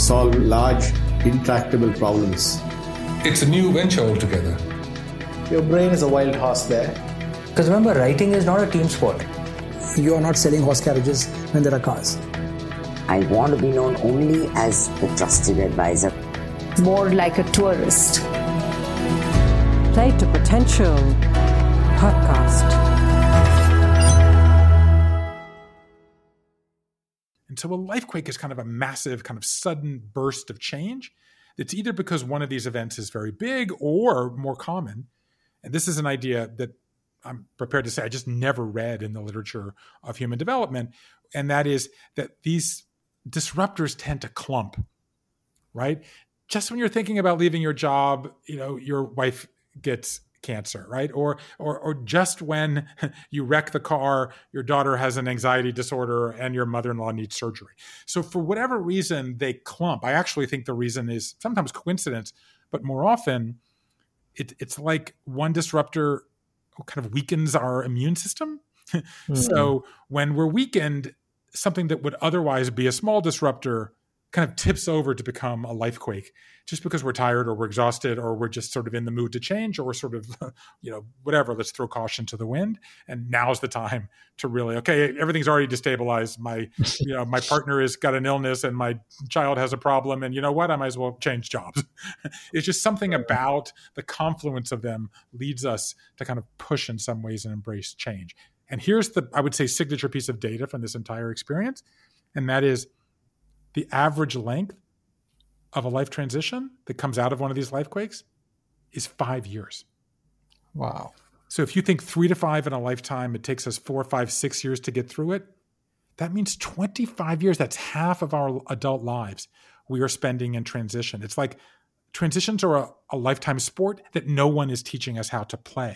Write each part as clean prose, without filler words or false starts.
solve large, intractable problems. It's a new venture altogether. Your brain is a wild horse there. Because remember, writing is not a team sport. You are not selling horse carriages when there are cars. I want to be known only as the trusted advisor. More like a tourist. Play to Potential podcast. And so a lifequake is kind of a massive, kind of sudden burst of change. It's either because one of these events is very big or more common. And this is an idea that I'm prepared to say I just never read in the literature of human development. And that is that these disruptors tend to clump, right? Just when you're thinking about leaving your job, your wife gets cancer, right? Or just when you wreck the car, your daughter has an anxiety disorder and your mother-in-law needs surgery. So for whatever reason, they clump. I actually think the reason is sometimes coincidence, but more often it's like one disruptor kind of weakens our immune system. So when we're weakened, something that would otherwise be a small disruptor kind of tips over to become a lifequake, just because we're tired or we're exhausted or we're just sort of in the mood to change, or we're sort of, whatever, let's throw caution to the wind. And now's the time to really, okay, everything's already destabilized. My partner has got an illness and my child has a problem. And you know what? I might as well change jobs. It's just something about the confluence of them leads us to kind of push in some ways and embrace change. And here's the, I would say, signature piece of data from this entire experience. And that is the average length of a life transition that comes out of one of these lifequakes is 5 years. Wow. So if you think 3 to 5 in a lifetime, it takes us 4, 5, 6 years to get through it. That means 25 years. That's half of our adult lives we are spending in transition. It's like transitions are a lifetime sport that no one is teaching us how to play.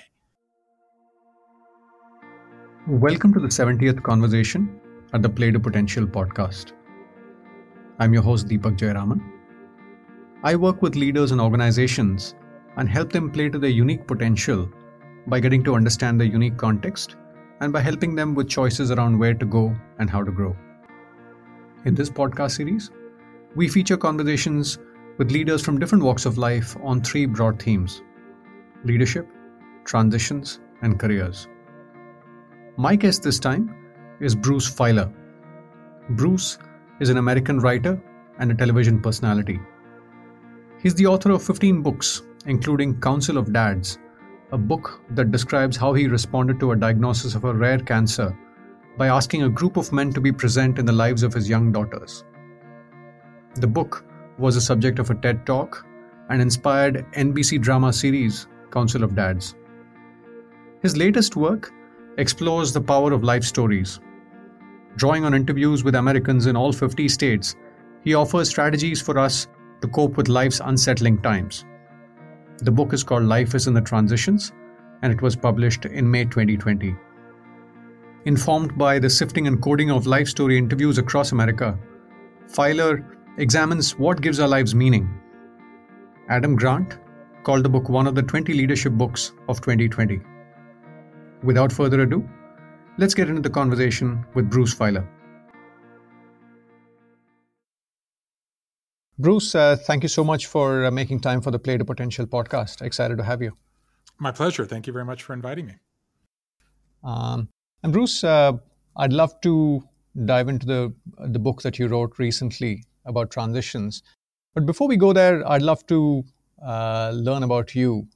Welcome to the 70th conversation at the Play to Potential podcast. I'm your host, Deepak Jayaraman. I work with leaders and organizations and help them play to their unique potential by getting to understand their unique context and by helping them with choices around where to go and how to grow. In this podcast series, we feature conversations with leaders from different walks of life on 3 broad themes: leadership, transitions, and careers. My guest this time is Bruce Feiler. Bruce is an American writer and a television personality. He's the author of 15 books, including Council of Dads, a book that describes how he responded to a diagnosis of a rare cancer by asking a group of men to be present in the lives of his young daughters. The book was the subject of a TED Talk and inspired NBC drama series Council of Dads. His latest work explores the power of life stories. Drawing on interviews with Americans in all 50 states, he offers strategies for us to cope with life's unsettling times. The book is called Life is in the Transitions, and it was published in May 2020. Informed by the sifting and coding of life story interviews across America, Feiler examines what gives our lives meaning. Adam Grant called the book one of the 20 leadership books of 2020. Without further ado, let's get into the conversation with Bruce Feiler. Bruce, thank you so much for making time for the Play to Potential podcast. Excited to have you. My pleasure. Thank you very much for inviting me. And Bruce, I'd love to dive into the book that you wrote recently about transitions. But before we go there, I'd love to learn about you.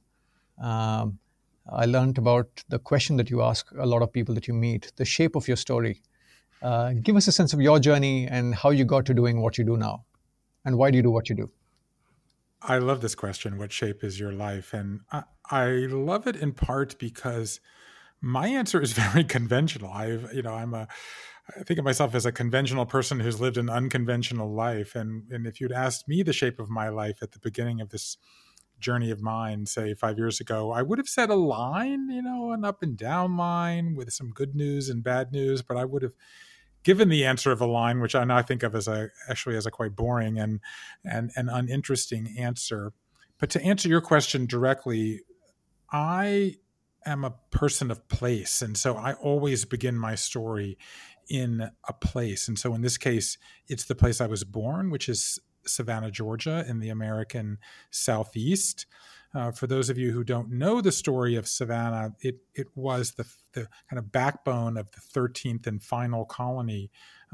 I learned about the question that you ask a lot of people that you meet, the shape of your story. Give us a sense of your journey and how you got to doing what you do now. And why do you do what you do? I love this question. What shape is your life? And I love it in part because my answer is very conventional. I think of myself as a conventional person who's lived an unconventional life. And if you'd asked me the shape of my life at the beginning of this journey of mine, say 5 years ago, I would have said a line, an up and down line with some good news and bad news, but I would have given the answer of a line, which I now think of as a quite boring and uninteresting answer. But to answer your question directly, I am a person of place. And so I always begin my story in a place. And so in this case, it's the place I was born, which is Savannah, Georgia, in the American Southeast. For those of you who don't know the story of Savannah, it was the kind of backbone of the 13th and final colony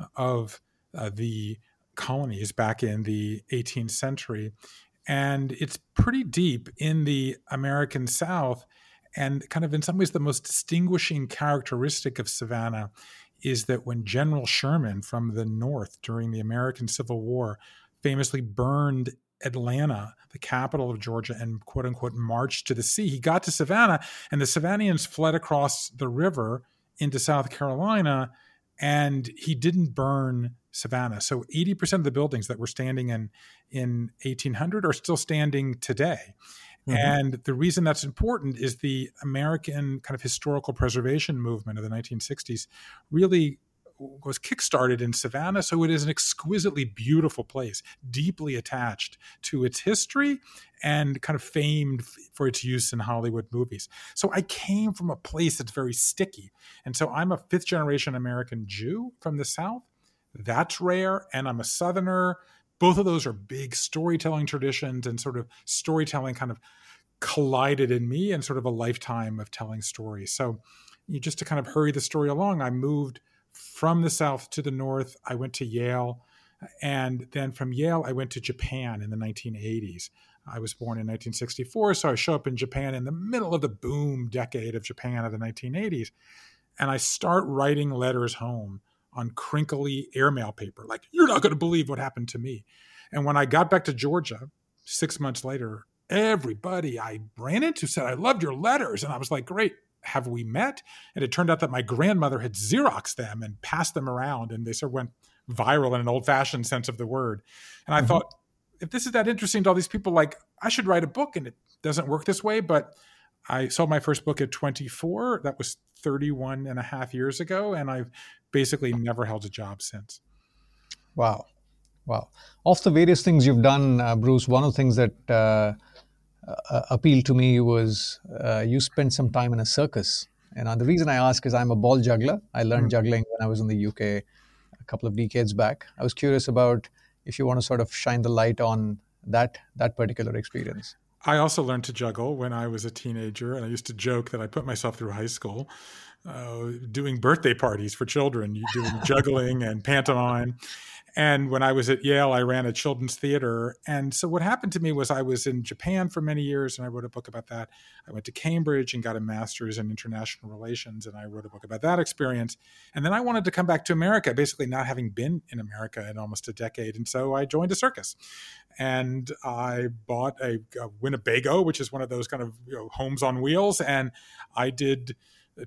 of the colonies back in the 18th century. And it's pretty deep in the American South. And kind of in some ways, the most distinguishing characteristic of Savannah is that when General Sherman from the North during the American Civil War famously burned Atlanta, the capital of Georgia, and quote unquote marched to the sea, he got to Savannah, and the Savannians fled across the river into South Carolina, and he didn't burn Savannah. So 80% of the buildings that were standing in 1800 are still standing today. Mm-hmm. And the reason that's important is the American kind of historical preservation movement of the 1960s really was kickstarted in Savannah. So it is an exquisitely beautiful place, deeply attached to its history and kind of famed for its use in Hollywood movies. So I came from a place that's very sticky. And so I'm a fifth generation American Jew from the South. That's rare. And I'm a Southerner. Both of those are big storytelling traditions, and sort of storytelling kind of collided in me and sort of a lifetime of telling stories. So just to kind of hurry the story along, I moved from the South to the North. I went to Yale. And then from Yale, I went to Japan in the 1980s. I was born in 1964, so I show up in Japan in the middle of the boom decade of Japan of the 1980s. And I start writing letters home on crinkly airmail paper, like, you're not going to believe what happened to me. And when I got back to Georgia 6 months later, everybody I ran into said, I loved your letters. And I was like, great, have we met? And it turned out that my grandmother had Xeroxed them and passed them around, and they sort of went viral in an old-fashioned sense of the word. And I thought, if this is that interesting to all these people, like, I should write a book. And it doesn't work this way, but I sold my first book at 24. That was 31 and a half years ago. And I've basically never held a job since. Wow. Of the various things you've done, Bruce, one of the things that appealed to me was you spent some time in a circus. And the reason I ask is I'm a ball juggler. I learned juggling when I was in the UK a couple of decades back. I was curious about if you want to sort of shine the light on that particular experience. I also learned to juggle when I was a teenager, and I used to joke that I put myself through high school doing birthday parties for children, doing juggling and pantomime. And when I was at Yale, I ran a children's theater. And so what happened to me was I was in Japan for many years, and I wrote a book about that. I went to Cambridge and got a master's in international relations, and I wrote a book about that experience. And then I wanted to come back to America, basically not having been in America in almost a decade. And so I joined a circus. And I bought a Winnebago, which is one of those kind of homes on wheels. And I did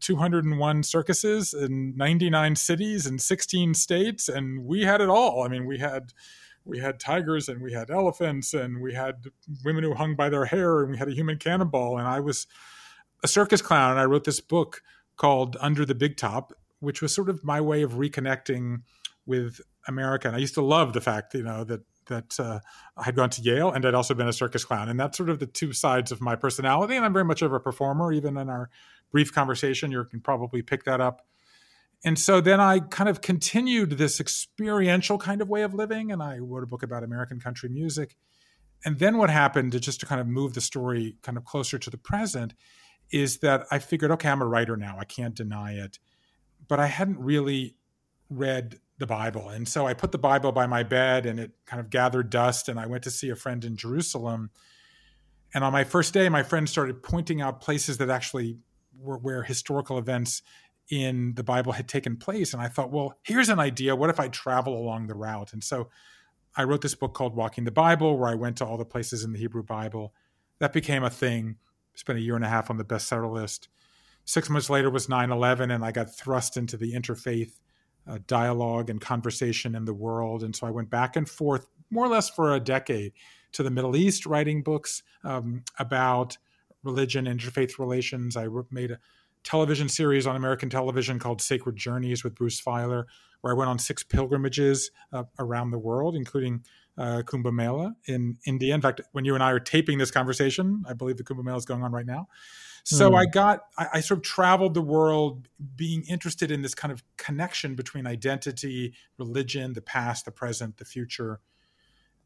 201 circuses in 99 cities in 16 states, and we had it all. I mean, we had tigers, and we had elephants, and we had women who hung by their hair, and we had a human cannonball. And I was a circus clown, and I wrote this book called Under the Big Top, which was sort of my way of reconnecting with America. And I used to love the fact, that I had gone to Yale and I'd also been a circus clown. And that's sort of the two sides of my personality. And I'm very much of a performer. Even in our brief conversation, you can probably pick that up. And so then I kind of continued this experiential kind of way of living. And I wrote a book about American country music. And then what happened, just to kind of move the story kind of closer to the present, is that I figured, okay, I'm a writer now. I can't deny it. But I hadn't really read the Bible. And so I put the Bible by my bed, and it kind of gathered dust, and I went to see a friend in Jerusalem. And on my first day, my friend started pointing out places that actually were where historical events in the Bible had taken place. And I thought, well, here's an idea. What if I travel along the route? And so I wrote this book called Walking the Bible, where I went to all the places in the Hebrew Bible. That became a thing. Spent a year and a half on the bestseller list. 6 months later was 9/11, and I got thrust into the interfaith dialogue and conversation in the world. And so I went back and forth more or less for a decade to the Middle East, writing books about religion and interfaith relations. I made a television series on American television called Sacred Journeys with Bruce Feiler, where I went on 6 pilgrimages around the world, including Kumbh Mela in India. In fact, when you and I are taping this conversation, I believe the Kumbh Mela is going on right now. So I sort of traveled the world being interested in this kind of connection between identity, religion, the past, the present, the future.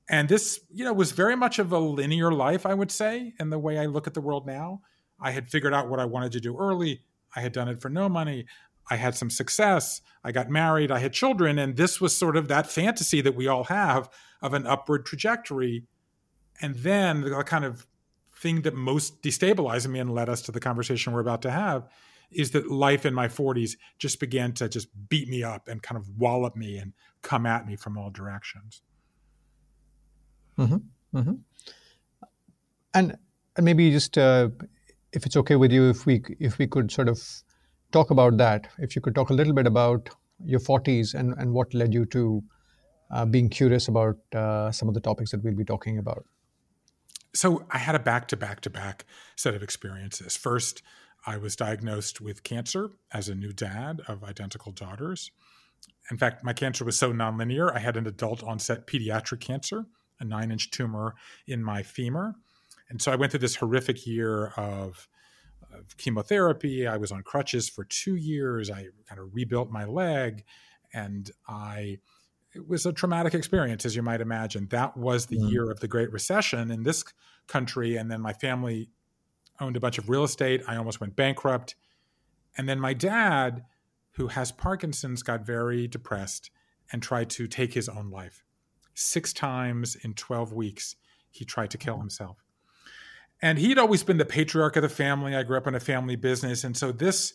And this, was very much of a linear life, I would say, in the way I look at the world now. I had figured out what I wanted to do early. I had done it for no money. I had some success. I got married. I had children. And this was sort of that fantasy that we all have of an upward trajectory. And then the kind of thing that most destabilized me and led us to the conversation we're about to have is that life in my 40s just began to just beat me up and kind of wallop me and come at me from all directions. Mm-hmm. Mm-hmm. And maybe just, if it's okay with you, if we could sort of talk about that, if you could talk a little bit about your 40s and what led you to being curious about some of the topics that we'll be talking about. So I had a back-to-back set of experiences. First, I was diagnosed with cancer as a new dad of identical daughters. In fact, my cancer was so nonlinear, I had an adult onset pediatric cancer, a 9-inch tumor in my femur. And so I went through this horrific year of chemotherapy. I was on crutches for 2 years. I kind of rebuilt my leg, and it was a traumatic experience, as you might imagine. That was the year of the Great Recession in this country. And then my family owned a bunch of real estate. I almost went bankrupt. And then my dad, who has Parkinson's, got very depressed and tried to take his own life. 6 times in 12 weeks, he tried to kill himself. And he'd always been the patriarch of the family. I grew up in a family business. And so this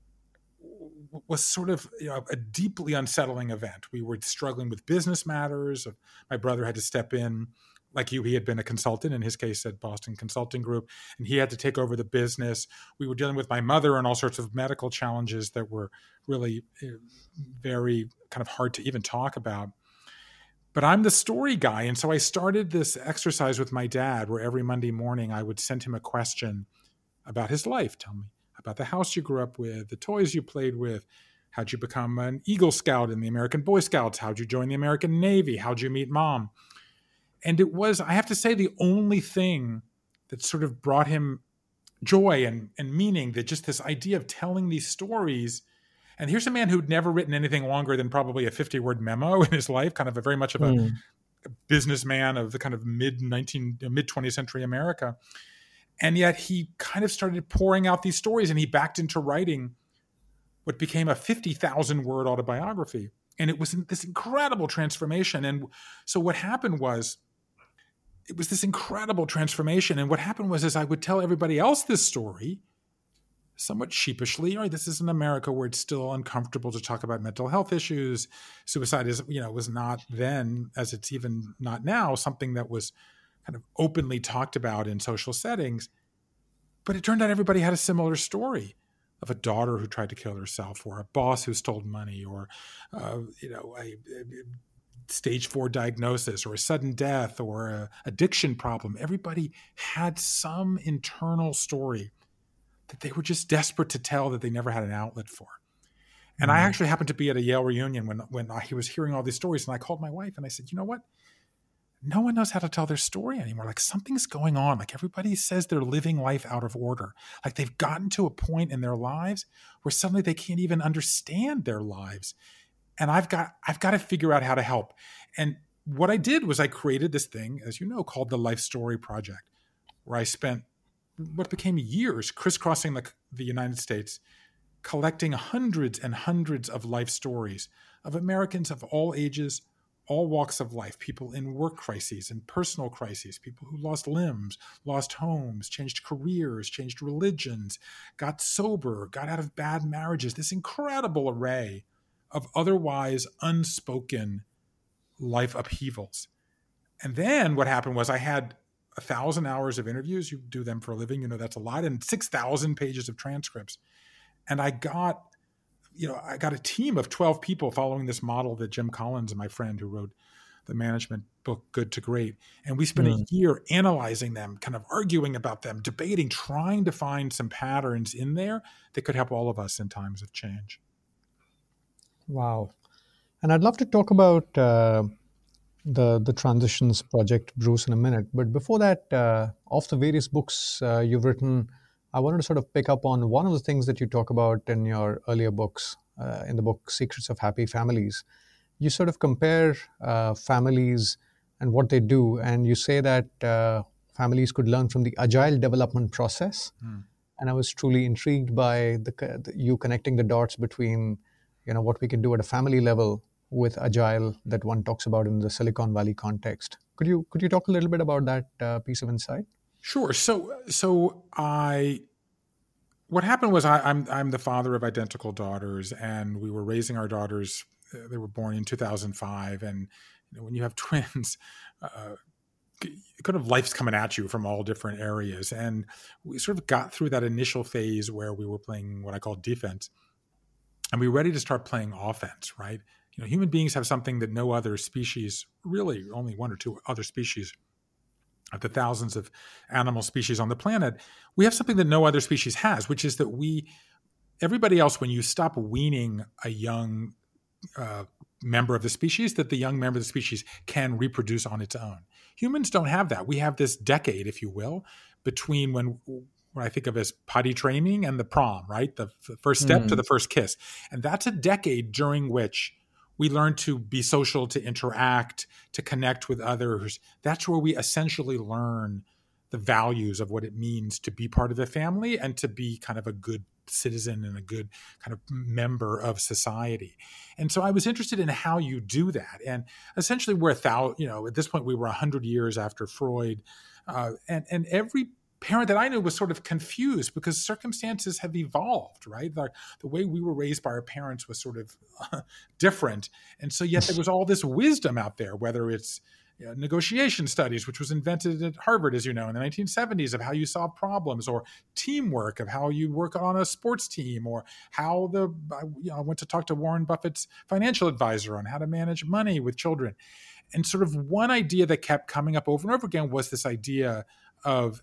was sort of a deeply unsettling event. We were struggling with business matters. My brother had to step in. Like you, he had been a consultant, in his case at Boston Consulting Group, and he had to take over the business. We were dealing with my mother and all sorts of medical challenges that were really very kind of hard to even talk about. But I'm the story guy. And so I started this exercise with my dad where every Monday morning I would send him a question about his life. Tell me about the house you grew up with, the toys you played with. How'd you become an Eagle Scout in the American Boy Scouts? How'd you join the American Navy? How'd you meet Mom? And it was, I have to say, the only thing that sort of brought him joy and meaning, that just this idea of telling these stories. And here's a man who'd never written anything longer than probably a 50-word memo in his life, kind of very much of a businessman of the kind of mid-20th century America. And yet he kind of started pouring out these stories, and he backed into writing what became a 50,000-word autobiography. And it was this incredible transformation. And so what happened was, it was this incredible transformation. And what happened was, as I would tell everybody else this story, somewhat sheepishly, right? This is in America where it's still uncomfortable to talk about mental health issues. Suicide is, was not then, as it's even not now, something that was kind of openly talked about in social settings. But it turned out everybody had a similar story of a daughter who tried to kill herself, or a boss who stole money, or a stage 4 diagnosis, or a sudden death, or an addiction problem. Everybody had some internal story that they were just desperate to tell, that they never had an outlet for. And I actually happened to be at a Yale reunion when he was hearing all these stories, and I called my wife and I said, you know what? No one knows how to tell their story anymore. Like, something's going on. Like, everybody says they're living life out of order. Like, they've gotten to a point in their lives where suddenly they can't even understand their lives. And I've got to figure out how to help. And what I did was I created this thing, as you know, called the Life Story Project, where I spent what became years crisscrossing the United States, collecting hundreds and hundreds of life stories of Americans of all ages, all walks of life, people in work crises and personal crises, people who lost limbs, lost homes, changed careers, changed religions, got sober, got out of bad marriages, this incredible array of otherwise unspoken life upheavals. And then what happened was I had 1,000 hours of interviews. You do them for a living, that's a lot, and 6,000 pages of transcripts. And I got a team of 12 people following this model that Jim Collins, my friend who wrote the management book, Good to Great. And we spent a year analyzing them, kind of arguing about them, debating, trying to find some patterns in there that could help all of us in times of change. Wow. And I'd love to talk about the Transitions Project, Bruce, in a minute. But before that, of the various books you've written, I wanted to sort of pick up on one of the things that you talk about in your earlier books, in the book Secrets of Happy Families. You sort of compare families and what they do. And you say that families could learn from the agile development process. And I was truly intrigued by you connecting the dots between, what we can do at a family level with agile that one talks about in the Silicon Valley context. Could you talk a little bit about that piece of insight? Sure. What happened was I'm the father of identical daughters, and we were raising our daughters. They were born in 2005, and when you have twins, kind of life's coming at you from all different areas, and we sort of got through that initial phase where we were playing what I call defense, and we were ready to start playing offense. Right? Human beings have something that no other species, really only one or two other species, of the thousands of animal species on the planet, we have something that no other species has, which is that everybody else, when you stop weaning a young member of the species, that the young member of the species can reproduce on its own. Humans don't have that. We have this decade, if you will, between when I think of as potty training and the prom, right? The first step to the first kiss. And that's a decade during which we learn to be social, to interact, to connect with others. That's where we essentially learn the values of what it means to be part of a family and to be kind of a good citizen and a good kind of member of society. And so I was interested in how you do that. And essentially we're at this point we were 100 years after Freud. And every parent that I knew was sort of confused because circumstances have evolved, right? The way we were raised by our parents was sort of different. And so yet there was all this wisdom out there, whether it's negotiation studies, which was invented at Harvard, as you know, in the 1970s, of how you solve problems, or teamwork, of how you work on a sports team, or how I went to talk to Warren Buffett's financial advisor on how to manage money with children. And sort of one idea that kept coming up over and over again was this idea of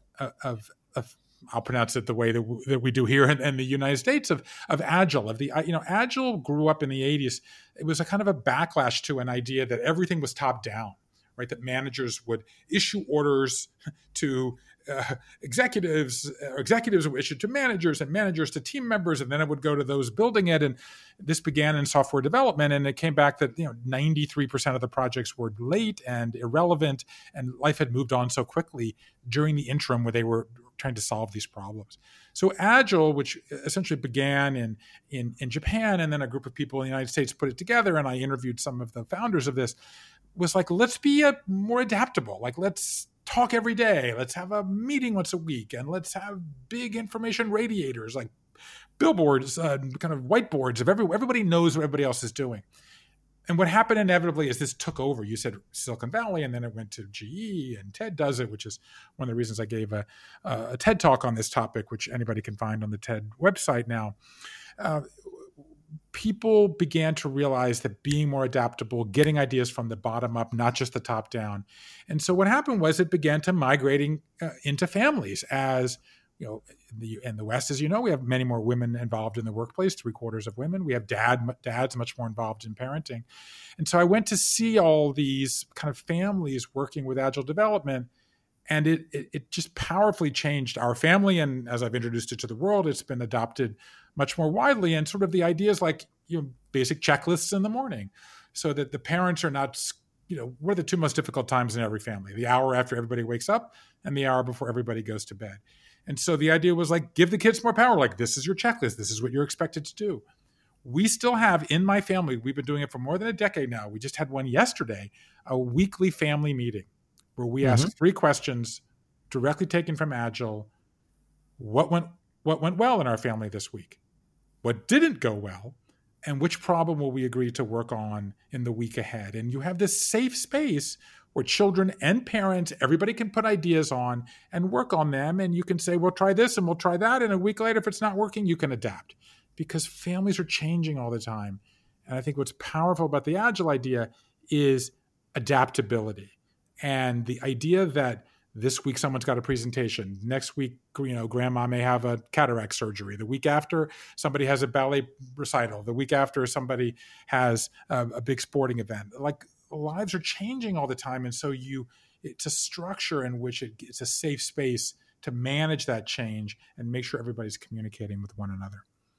I'll pronounce it the way that we do here in the United States of Agile. Agile grew up in the 80s. It was a kind of a backlash to an idea that everything was top down, right? That managers would issue orders to executives, or executives would issue to managers, and managers to team members, and then it would go to those building it. And this began in software development, and it came back that 93% of the projects were late and irrelevant, and life had moved on so quickly during the interim where they were trying to solve these problems. So Agile, which essentially began in Japan, and then a group of people in the United States put it together, and I interviewed some of the founders of this, was like, let's be more adaptable. Like, let's talk every day. Let's have a meeting once a week, and let's have big information radiators, like billboards, kind of whiteboards of everybody knows what everybody else is doing. And what happened inevitably is this took over. You said Silicon Valley, and then it went to GE, and TED does it, which is one of the reasons I gave a TED talk on this topic, which anybody can find on the TED website now. People began to realize that being more adaptable, getting ideas from the bottom up, not just the top down. And so what happened was it began to migrating into families. As in the West, as you know, we have many more women involved in the workplace, 3/4 of women. We have dads much more involved in parenting. And so I went to see all these kind of families working with Agile development, and it just powerfully changed our family. And as I've introduced it to the world, it's been adopted much more widely. And sort of the ideas like, basic checklists in the morning, so that the parents are not, what are the two most difficult times in every family? The hour after everybody wakes up and the hour before everybody goes to bed. And so the idea was like, give the kids more power. Like, this is your checklist. This is what you're expected to do. We still have in my family, we've been doing it for more than a decade now. We just had one yesterday, a weekly family meeting where we ask 3 questions directly taken from Agile. What went well in our family this week? What didn't go well? And which problem will we agree to work on in the week ahead? And you have this safe space where children and parents, everybody can put ideas on and work on them. And you can say, we'll try this and we'll try that. And a week later, if it's not working, you can adapt, because families are changing all the time. And I think what's powerful about the Agile idea is adaptability. And the idea that this week someone's got a presentation, next week, grandma may have a cataract surgery. The week after, somebody has a ballet recital. The week after, somebody has a big sporting event. Like, lives are changing all the time. And so it's a structure in which it's a safe space to manage that change and make sure everybody's communicating with one another.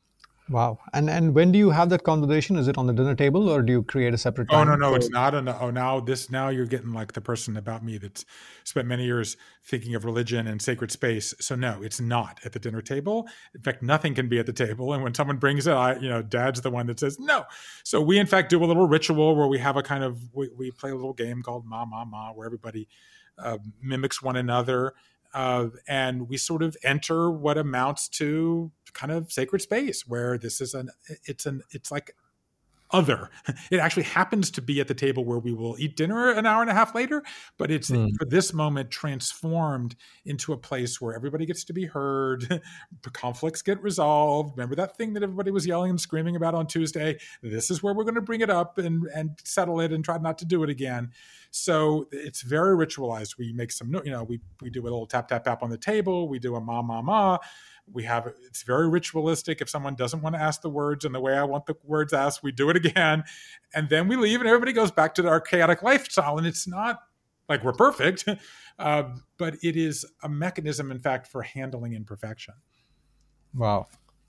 Wow. And when do you have that conversation? Is it on the dinner table, or do you create a separate time? No, it's not. Now you're getting like the person about me that's spent many years thinking of religion and sacred space. So no, it's not at the dinner table. In fact, nothing can be at the table. And when someone brings it, Dad's the one that says no. So we in fact do a little ritual where we have a kind of, we play a little game called Ma, Ma, Ma, where everybody mimics one another. And we sort of enter what amounts to kind of sacred space, where this is it's like other. It actually happens to be at the table where we will eat dinner an hour and a half later, but it's for this moment transformed into a place where everybody gets to be heard, conflicts get resolved. Remember that thing that everybody was yelling and screaming about on Tuesday? This is where we're going to bring it up and settle it and try not to do it again. So it's very ritualized. We make some, we do a little tap, tap, tap on the table. We do a ma, ma, ma. It's very ritualistic. If someone doesn't want to ask the words in the way I want the words asked, we do it again. And then we leave and everybody goes back to their chaotic lifestyle. And it's not like we're perfect, but it is a mechanism, in fact, for handling imperfection. Wow.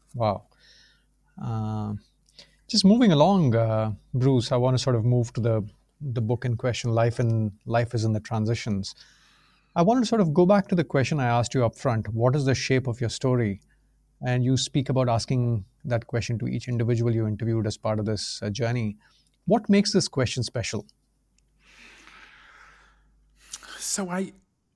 Just moving along, Bruce, I want to sort of move to the book in question, Life is in the Transitions. I wanted to sort of go back to the question I asked you up front. What is the shape of your story? And you speak about asking that question to each individual you interviewed as part of this journey. What makes this question special? So let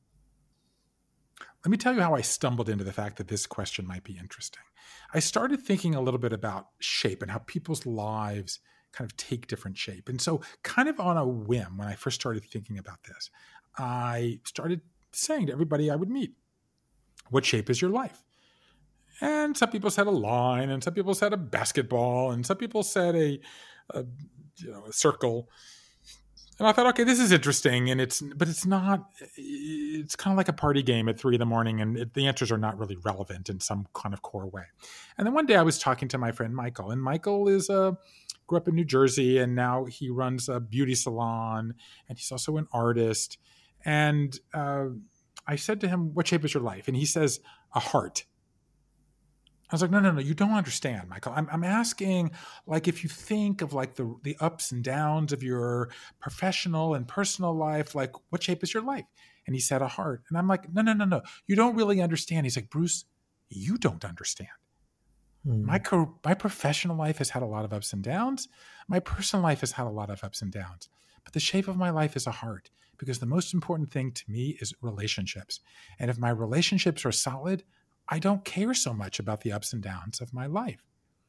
me tell you how I stumbled into the fact that this question might be interesting. I started thinking a little bit about shape and how people's lives kind of take different shape. And so kind of on a whim, when I first started thinking about this, I started saying to everybody I would meet, what shape is your life? And some people said a line, and some people said a basketball, and some people said a circle. And I thought, okay, this is interesting, but it's not. It's kind of like a party game at 3 a.m, and the answers are not really relevant in some kind of core way. And then one day I was talking to my friend Michael, and Michael grew up in New Jersey, and now he runs a beauty salon, and he's also an artist. And I said to him, what shape is your life? And he says, a heart. I was like, no, you don't understand, Michael. I'm asking, like, if you think of like the ups and downs of your professional and personal life, like, what shape is your life? And he said, a heart. And I'm like, no, you don't really understand. He's like, Bruce, you don't understand. My professional life has had a lot of ups and downs. My personal life has had a lot of ups and downs. But the shape of my life is a heart, because the most important thing to me is relationships. And if my relationships are solid, I don't care so much about the ups and downs of my life.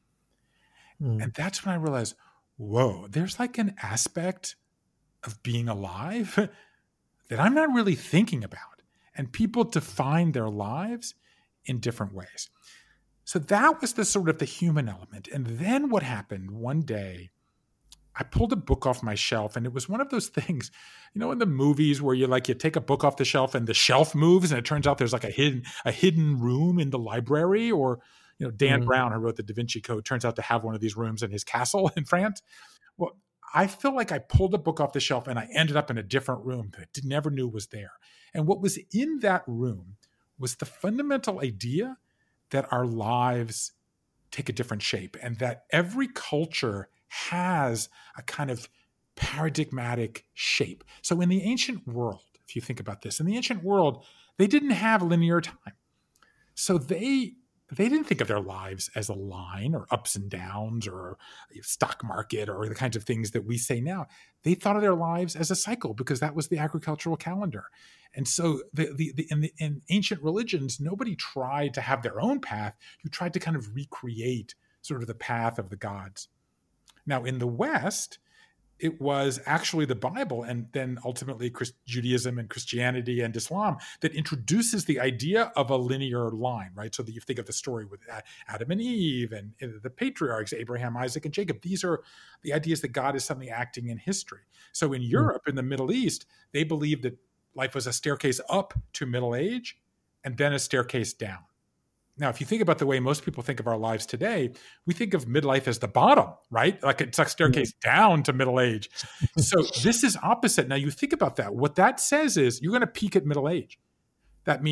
And that's when I realized, whoa, there's like an aspect of being alive that I'm not really thinking about. And people define their lives in different ways. So that was the sort of the human element. And then what happened one day, I pulled a book off my shelf, and it was one of those things, in the movies where you take a book off the shelf and the shelf moves and it turns out there's like a hidden room in the library, or, Dan Brown, who wrote the Da Vinci Code, turns out to have one of these rooms in his castle in France. Well, I feel like I pulled a book off the shelf and I ended up in a different room that I never knew was there. And what was in that room was the fundamental idea that our lives take a different shape, and that every culture has a kind of paradigmatic shape. So in the ancient world, if you think about this, in the ancient world, they didn't have linear time. So they didn't think of their lives as a line or ups and downs or a stock market or the kinds of things that we say now. They thought of their lives as a cycle, because that was the agricultural calendar. And so in ancient religions, nobody tried to have their own path. You tried to kind of recreate sort of the path of the gods. Now, in the West, it was actually the Bible, and then ultimately Judaism and Christianity and Islam, that introduces the idea of a linear line, right? So that you think of the story with Adam and Eve and the patriarchs, Abraham, Isaac, and Jacob. These are the ideas that God is suddenly acting in history. So in Europe, in the Middle East, they believed that life was a staircase up to middle age and then a staircase down. Now, if you think about the way most people think of our lives today, we think of midlife as the bottom, right? Like it's like staircase down to middle age. So this is opposite. Now you think about that. What that says is you're going to peak at middle age. That means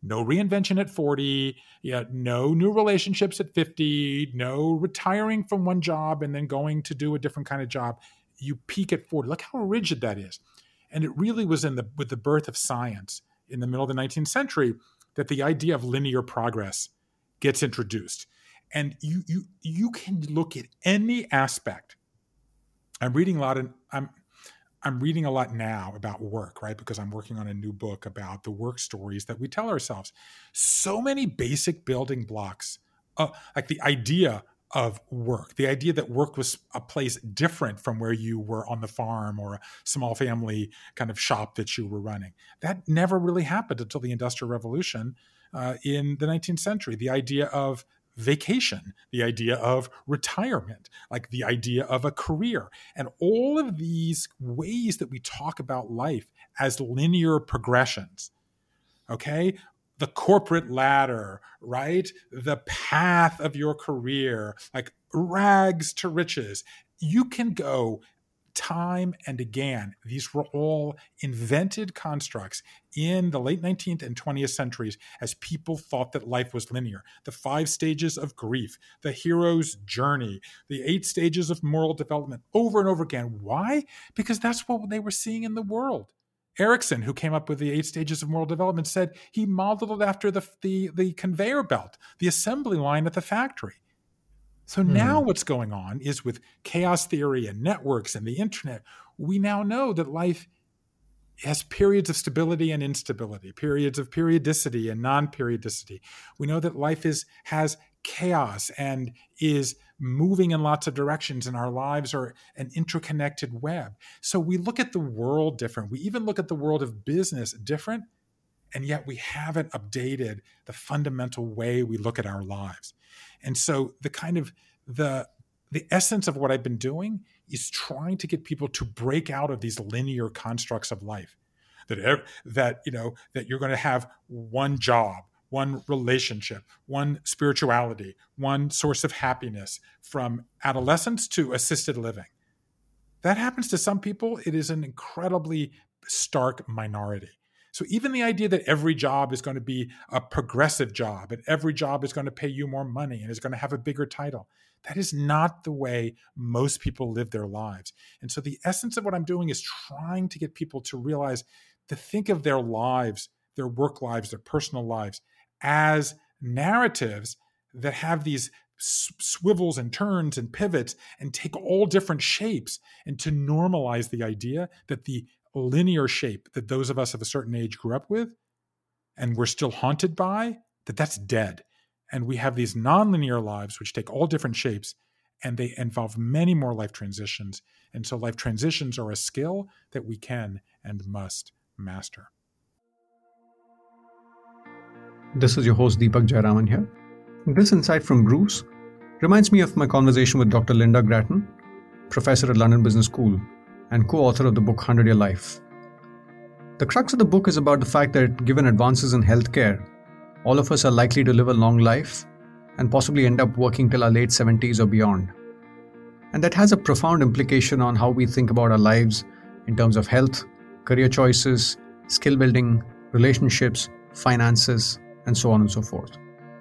no reinvention at 40, no new relationships at 50, no retiring from one job and then going to do a different kind of job. You peak at 40. Look how rigid that is. And it really was with the birth of science in the middle of the 19th century that the idea of linear progress gets introduced. And you can look at any aspect. I'm reading a lot now about work, right? Because I'm working on a new book about the work stories that we tell ourselves. So many basic building blocks, like the idea of work, the idea that work was a place different from where you were on the farm or a small family kind of shop that you were running. That never really happened until the Industrial Revolution in the 19th century. The idea of vacation, the idea of retirement, like the idea of a career, and all of these ways that we talk about life as linear progressions, okay? The corporate ladder, right? The path of your career, like rags to riches. You can go time and again. These were all invented constructs in the late 19th and 20th centuries as people thought that life was linear. The 5 stages of grief, the hero's journey, the 8 stages of moral development, over and over again. Why? Because that's what they were seeing in the world. Erickson, who came up with the 8 stages of moral development, said he modeled it after the conveyor belt, the assembly line at the factory. So now what's going on is with chaos theory and networks and the internet, we now know that life has periods of stability and instability, periods of periodicity and non-periodicity. We know that life has chaos and is moving in lots of directions, and our lives are an interconnected web. So we look at the world different. We even look at the world of business different, and yet we haven't updated the fundamental way we look at our lives. And so the essence of what I've been doing is trying to get people to break out of these linear constructs of life, that you're going to have one job, one relationship, one spirituality, one source of happiness from adolescence to assisted living. That happens to some people. It is an incredibly stark minority. So even the idea that every job is going to be a progressive job and every job is going to pay you more money and is going to have a bigger title, that is not the way most people live their lives. And so the essence of what I'm doing is trying to get people to realize, to think of their lives, their work lives, their personal lives as narratives that have these swivels and turns and pivots and take all different shapes, and to normalize the idea that the linear shape that those of us of a certain age grew up with and we're still haunted by, that's dead. And we have these nonlinear lives which take all different shapes, and they involve many more life transitions. And so life transitions are a skill that we can and must master. This is your host Deepak Jayaraman here. This insight from Bruce reminds me of my conversation with Dr. Linda Gratton, professor at London Business School and co-author of the book 100-Year Life. The crux of the book is about the fact that given advances in healthcare, all of us are likely to live a long life and possibly end up working till our late 70s or beyond. And that has a profound implication on how we think about our lives in terms of health, career choices, skill building, relationships, finances, and so on and so forth.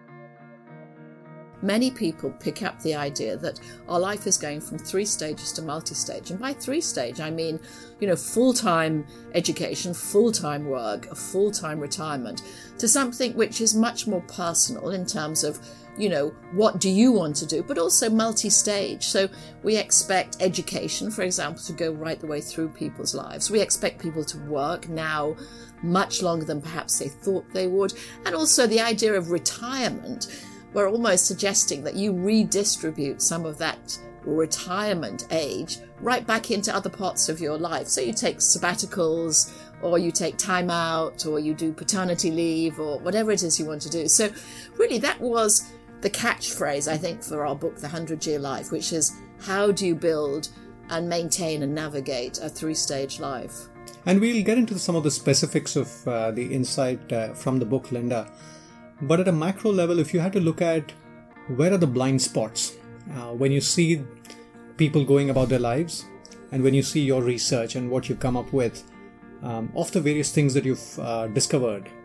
Many people pick up the idea that our life is going from 3 stages to multi-stage. And by 3 stage, I mean, full-time education, full-time work, a full-time retirement, to something which is much more personal in terms of, what do you want to do, but also multi-stage. So we expect education, for example, to go right the way through people's lives. We expect people to work now much longer than perhaps they thought they would. And also the idea of retirement, we're almost suggesting that you redistribute some of that retirement age right back into other parts of your life. So you take sabbaticals, or you take time out, or you do paternity leave, or whatever it is you want to do. So really that was the catchphrase, I think, for our book, The 100-Year Life, which is how do you build and maintain and navigate a 3-stage life? And we'll get into some of the specifics of the insight from the book, Linda. But at a macro level, if you had to look at where are the blind spots, when you see people going about their lives and when you see your research and what you've come up with, of the various things that you've discovered,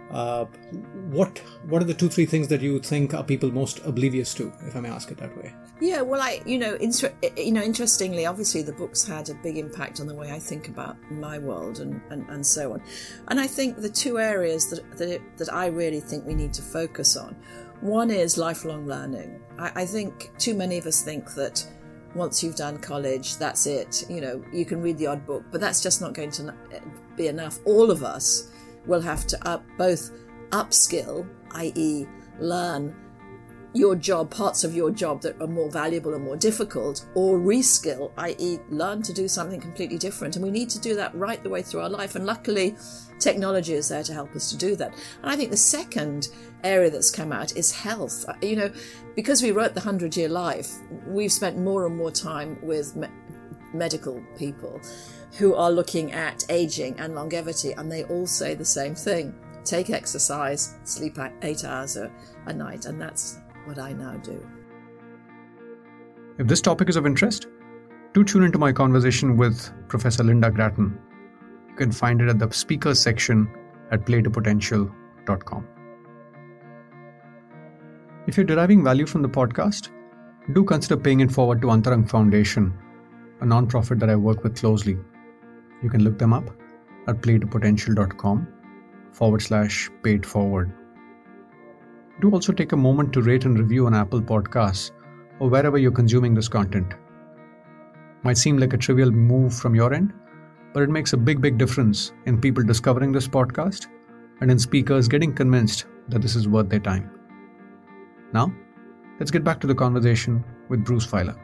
What are the 2-3 things that you think are people most oblivious to, if I may ask it that way? Yeah, well, interestingly, obviously the books had a big impact on the way I think about my world and so on. And I think the 2 areas that I really think we need to focus on, one is lifelong learning. I think too many of us think that once you've done college, that's it. You can read the odd book, but that's just not going to be enough. All of us will have to both upskill, i.e. learn your job, parts of your job that are more valuable and more difficult, or reskill, i.e. learn to do something completely different. And we need to do that right the way through our life. And luckily, technology is there to help us to do that. And I think the second area that's come out is health. Because we wrote the 100-Year Life, we've spent more and more time with medical people who are looking at aging and longevity, and they all say the same thing. Take exercise, sleep 8 hours a night, and that's what I now do. If this topic is of interest, do tune into my conversation with Professor Linda Gratton. You can find it at the speakers section at playtopotential.com. If you're deriving value from the podcast, do consider paying it forward to Antarang Foundation, a non-profit that I work with closely. You can look them up at playtopotential.com/paid forward. Do also take a moment to rate and review on Apple Podcasts or wherever you're consuming this content. Might seem like a trivial move from your end, but it makes a big difference in people discovering this podcast and in speakers getting convinced that this is worth their time. Now, let's get back to the conversation with Bruce Feiler.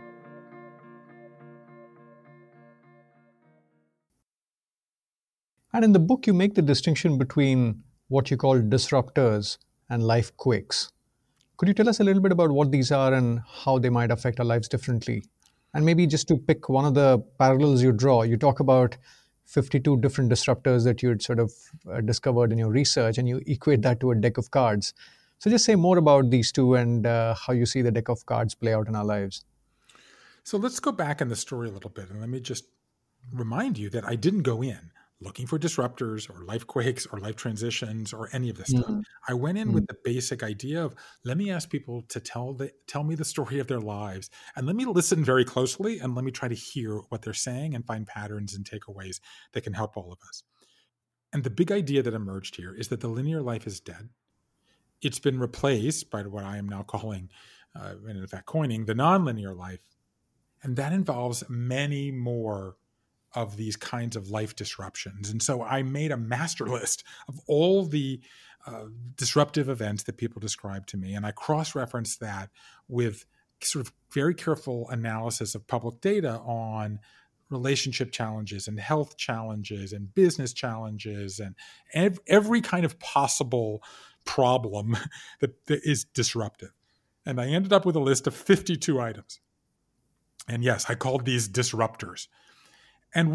And in the book, you make the distinction between what you call disruptors and life quakes. Could you tell us a little bit about what these are and how they might affect our lives differently? And maybe just to pick one of the parallels you draw, you talk about 52 different disruptors that you had sort of discovered in your research, and you equate that to a deck of cards. So just say more about these two and how you see the deck of cards play out in our lives. So let's go back in the story a little bit, and let me just remind you that I didn't go in looking for disruptors or life quakes or life transitions or any of this stuff. I went in with the basic idea of, let me ask people to tell me the story of their lives, and let me listen very closely, and let me try to hear what they're saying and find patterns and takeaways that can help all of us. And the big idea that emerged here is that the linear life is dead. It's been replaced by what I am now calling, and in fact coining, the nonlinear life. And that involves many more of these kinds of life disruptions. And so I made a master list of all the disruptive events that people describe to me. And I cross-referenced that with sort of very careful analysis of public data on relationship challenges and health challenges and business challenges and every kind of possible problem that is disruptive. And I ended up with a list of 52 items. And yes, I called these disruptors. And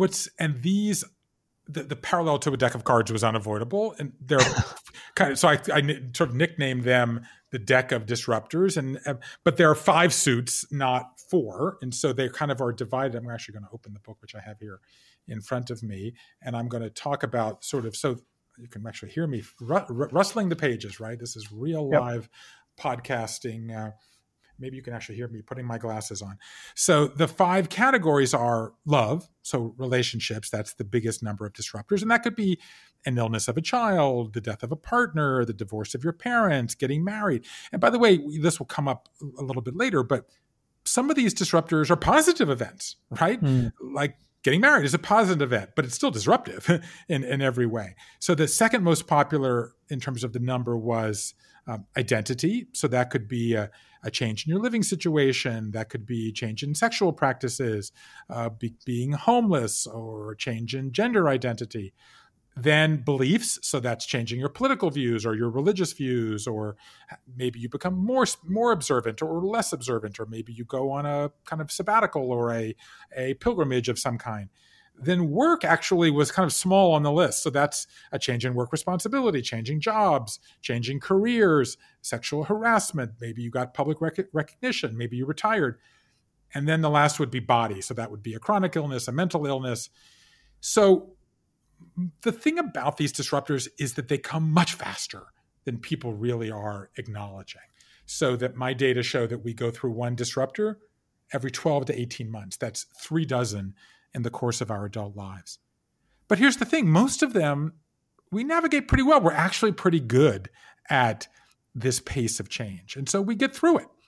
the parallel to a deck of cards was unavoidable, and they're kind of, so I sort of nicknamed them the deck of disruptors, but there are 5 suits, not 4, and so they kind of are divided. I'm actually going to open the book, which I have here in front of me, and I'm going to talk about so you can actually hear me rustling the pages. Right, this is real live podcasting. Maybe you can actually hear me putting my glasses on. So the 5 categories are love, so relationships, that's the biggest number of disruptors. And that could be an illness of a child, the death of a partner, the divorce of your parents, getting married. And by the way, this will come up a little bit later, but some of these disruptors are positive events, right? Like getting married is a positive event, but it's still disruptive in every way. So the second most popular in terms of the number was identity. So that could be a change in your living situation. That could be a change in sexual practices, being homeless, or a change in gender identity. Then beliefs. So that's changing your political views or your religious views, or maybe you become more observant or less observant, or maybe you go on a kind of sabbatical or a pilgrimage of some kind. Then work actually was kind of small on the list. So that's a change in work responsibility, changing jobs, changing careers, sexual harassment. Maybe you got public recognition. Maybe you retired. And then the last would be body. So that would be a chronic illness, a mental illness. So the thing about these disruptors is that they come much faster than people really are acknowledging. So that my data show that we go through one disruptor every 12 to 18 months. That's 3 dozen in the course of our adult lives. But here's the thing. Most of them, we navigate pretty well. We're actually pretty good at this pace of change. And so we get through it.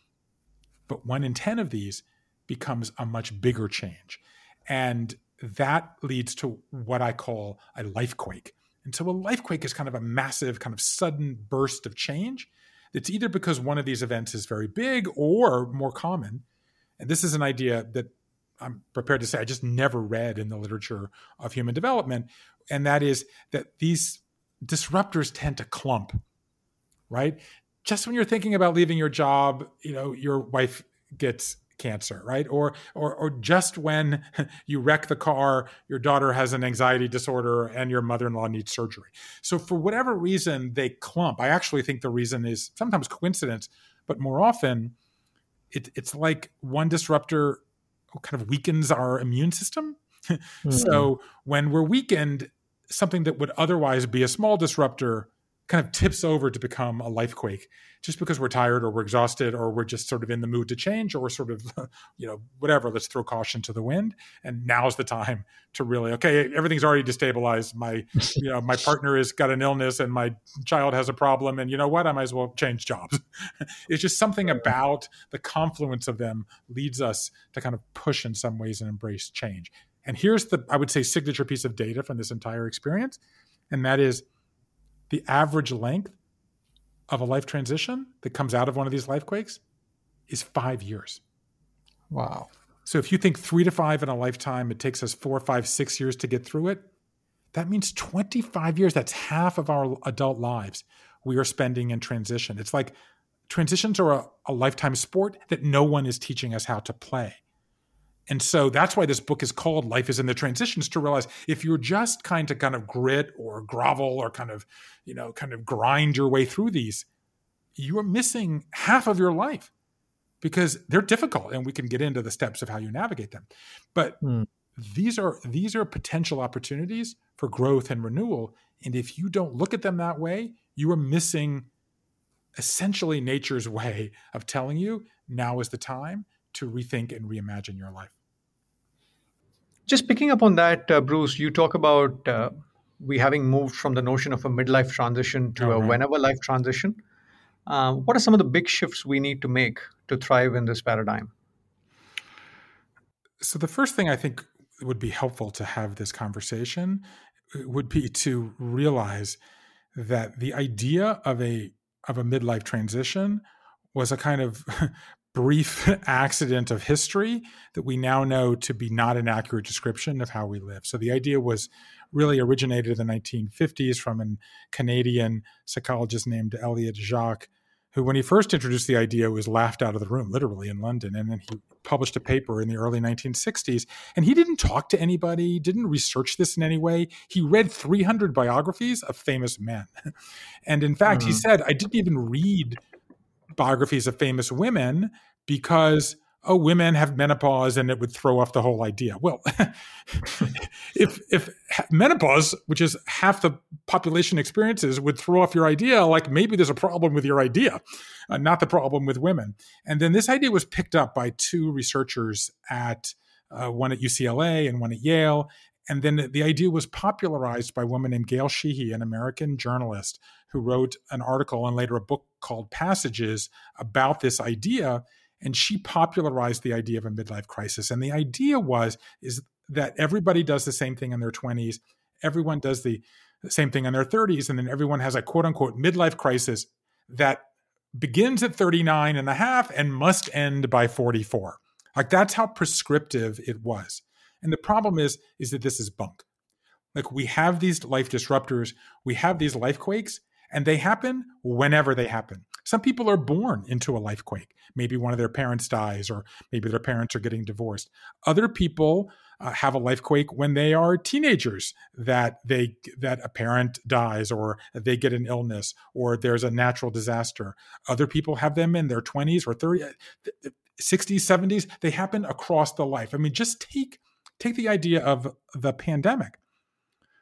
But 1 in 10 of these becomes a much bigger change. And that leads to what I call a lifequake. And so a lifequake is kind of a massive, kind of sudden burst of change. It's either because one of these events is very big or more common. And this is an idea that I'm prepared to say I just never read in the literature of human development. And that is that these disruptors tend to clump, right? Just when you're thinking about leaving your job, your wife gets cancer, right? Or just when you wreck the car, your daughter has an anxiety disorder and your mother-in-law needs surgery. So for whatever reason, they clump. I actually think the reason is sometimes coincidence, but more often it's like one disruptor kind of weakens our immune system. Mm-hmm. So when we're weakened, something that would otherwise be a small disruptor kind of tips over to become a lifequake, just because we're tired or we're exhausted or we're just sort of in the mood to change, or we're sort of, whatever, let's throw caution to the wind. And now's the time to really, okay, everything's already destabilized. My partner has got an illness and my child has a problem. And you know what? I might as well change jobs. It's just something about the confluence of them leads us to kind of push in some ways and embrace change. And here's the, I would say, signature piece of data from this entire experience. And that is, the average length of a life transition that comes out of one of these lifequakes is 5 years. Wow. So if you think 3 to 5 in a lifetime, it takes us 4, 5, 6 years to get through it. That means 25 years. That's half of our adult lives we are spending in transition. It's like transitions are a lifetime sport that no one is teaching us how to play. And so that's why this book is called Life is in the Transitions, to realize if you're just kind of grit or grovel or kind of grind your way through these, you are missing half of your life because they're difficult, and we can get into the steps of how you navigate them. But these are potential opportunities for growth and renewal. And if you don't look at them that way, you are missing essentially nature's way of telling you now is the time to rethink and reimagine your life. Just picking up on that, Bruce, you talk about we having moved from the notion of a midlife transition to a whenever life transition. What are some of the big shifts we need to make to thrive in this paradigm? So the first thing I think would be helpful to have this conversation would be to realize that the idea of a midlife transition was a kind of brief accident of history that we now know to be not an accurate description of how we live. So the idea was really originated in the 1950s from a Canadian psychologist named Elliot Jacques, who, when he first introduced the idea, was laughed out of the room, literally, in London. And then he published a paper in the early 1960s. And he didn't talk to anybody, didn't research this in any way. He read 300 biographies of famous men. And in fact, he said, I didn't even read biographies of famous women because, women have menopause and it would throw off the whole idea. Well, if menopause, which is half the population experiences, would throw off your idea, like maybe there's a problem with your idea, not the problem with women. And then this idea was picked up by 2 researchers one at UCLA and one at Yale. And then the idea was popularized by a woman named Gail Sheehy, an American journalist who wrote an article and later a book called Passages about this idea. And she popularized the idea of a midlife crisis. And the idea is that everybody does the same thing in their 20s. Everyone does the same thing in their 30s. And then everyone has a quote unquote midlife crisis that begins at 39 and a half and must end by 44. Like that's how prescriptive it was. And the problem is that this is bunk. Like we have these life disruptors, we have these life quakes, and they happen whenever they happen. Some people are born into a life quake. Maybe one of their parents dies, or maybe their parents are getting divorced. Other people have a life quake when they are teenagers, that a parent dies, or they get an illness, or there's a natural disaster. Other people have them in their 20s or 30s, 60s, 70s. They happen across the life. I mean, just take the idea of the pandemic.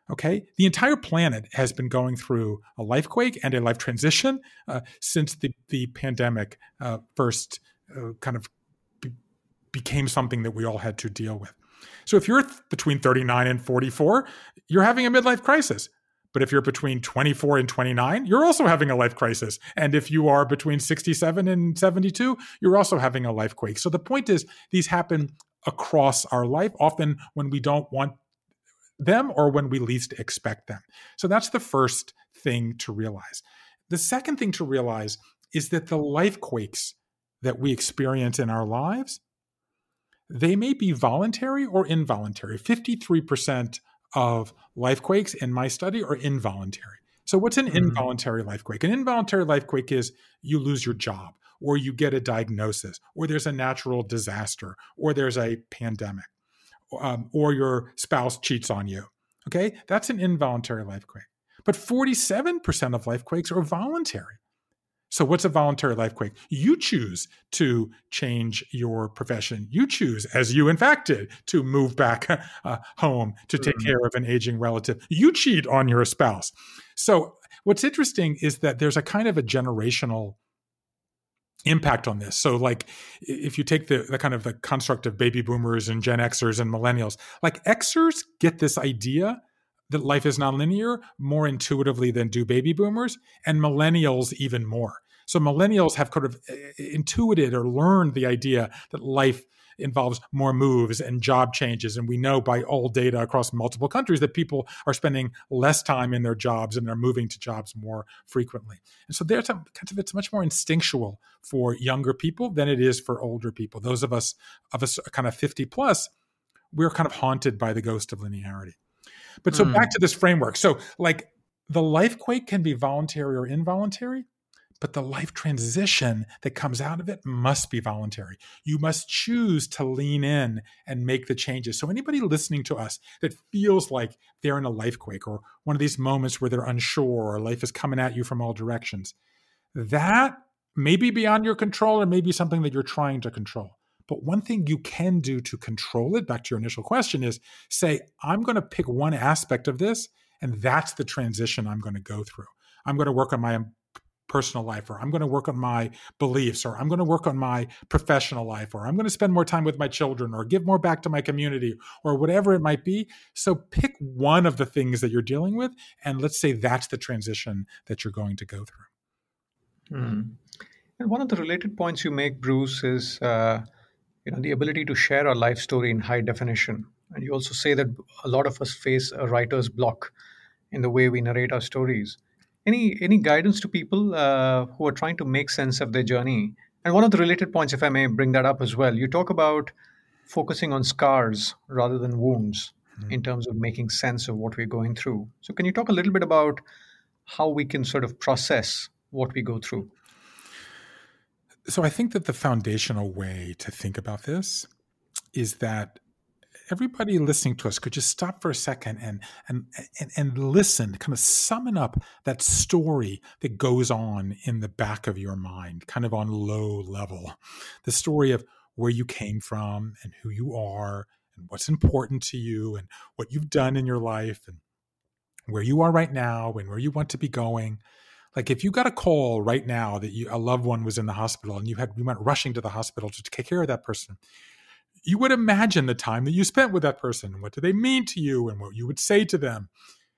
Okay, the entire planet has been going through a life quake and a life transition since the pandemic first kind of became something that we all had to deal with. So if you're between 39 and 44, you're having a midlife crisis. But if you're between 24 and 29, you're also having a life crisis. And if you are between 67 and 72, you're also having a life quake. So the point is, these happen across our life, often when we don't want them or when we least expect them. So that's the first thing to realize. The second thing to realize is that the life quakes that we experience in our lives, they may be voluntary or involuntary. 53% of life quakes in my study are involuntary. So what's an involuntary life quake? An involuntary life quake is you lose your job, or you get a diagnosis, or there's a natural disaster, or there's a pandemic, or your spouse cheats on you. Okay, that's an involuntary life quake. But 47% of life quakes are voluntary. So what's a voluntary life quake? You choose to change your profession. You choose, as you in fact did, to move back home to take care of an aging relative. You cheat on your spouse. So what's interesting is that there's a kind of a generational impact on this. So like if you take the kind of the construct of baby boomers and Gen Xers and millennials, like Xers get this idea that life is nonlinear more intuitively than do baby boomers, and millennials even more. So millennials have kind of intuited or learned the idea that life involves more moves and job changes. And we know by all data across multiple countries that people are spending less time in their jobs and are moving to jobs more frequently. And so it's much more instinctual for younger people than it is for older people. Those of us kind of 50 plus, we're kind of haunted by the ghost of linearity. But so back to this framework. So like the life quake can be voluntary or involuntary, but the life transition that comes out of it must be voluntary. You must choose to lean in and make the changes. So anybody listening to us that feels like they're in a life quake or one of these moments where they're unsure or life is coming at you from all directions, that may be beyond your control or maybe something that you're trying to control. But one thing you can do to control it, back to your initial question, is say, I'm going to pick one aspect of this, and that's the transition I'm going to go through. I'm going to work on my personal life, or I'm going to work on my beliefs, or I'm going to work on my professional life, or I'm going to spend more time with my children, or give more back to my community, or whatever it might be. So pick one of the things that you're dealing with, and let's say that's the transition that you're going to go through. And one of the related points you make, Bruce, is the ability to share our life story in high definition. And you also say that a lot of us face a writer's block in the way we narrate our stories. Any guidance to people who are trying to make sense of their journey? And one of the related points, if I may bring that up as well, you talk about focusing on scars rather than wounds in terms of making sense of what we're going through. So can you talk a little bit about how we can sort of process what we go through? So I think that the foundational way to think about this is that everybody listening to us could just stop for a second and listen, kind of summon up that story that goes on in the back of your mind, kind of on low level. The story of where you came from and who you are and what's important to you and what you've done in your life and where you are right now and where you want to be going. Like if you got a call right now that a loved one was in the hospital and you went rushing to the hospital to take care of that person, you would imagine the time that you spent with that person and what do they mean to you and what you would say to them.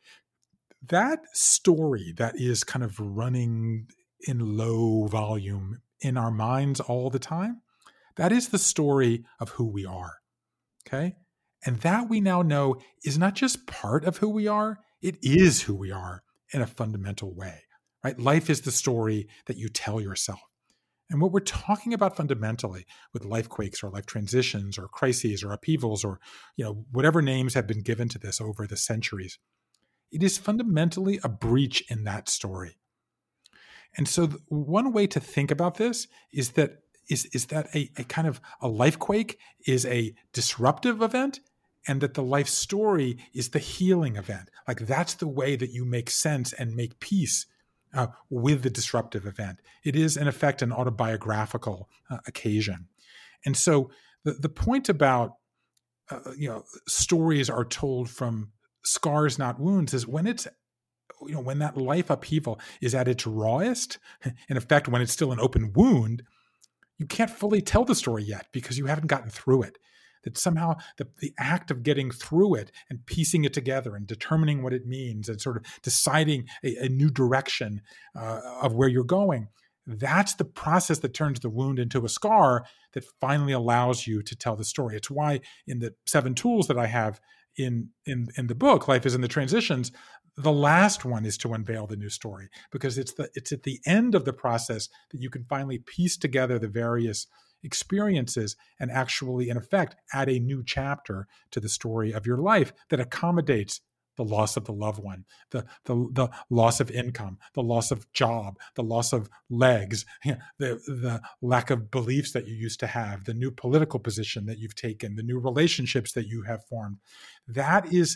That story that is kind of running in low volume in our minds all the time, that is the story of who we are, okay? And that we now know is not just part of who we are, it is who we are in a fundamental way. Right? Life is the story that you tell yourself. And what we're talking about fundamentally with life quakes or life transitions or crises or upheavals or whatever names have been given to this over the centuries, it is fundamentally a breach in that story. And so one way to think about this is that a kind of a life quake is a disruptive event, and that the life story is the healing event. Like that's the way that you make sense and make peace with the disruptive event. It is, in effect, an autobiographical occasion. And so the point about, stories are told from scars, not wounds, is when it's, when that life upheaval is at its rawest, in effect, when it's still an open wound, you can't fully tell the story yet because you haven't gotten through it. That somehow the act of getting through it and piecing it together and determining what it means and sort of deciding a new direction of where you're going, that's the process that turns the wound into a scar that finally allows you to tell the story. It's why in the 7 tools that I have in the book, Life is in the Transitions, the last one is to unveil the new story, because it's at the end of the process that you can finally piece together the various experiences and actually, in effect, add a new chapter to the story of your life that accommodates the loss of the loved one, the loss of income, the loss of job, the loss of legs, the lack of beliefs that you used to have, the new political position that you've taken, the new relationships that you have formed. That's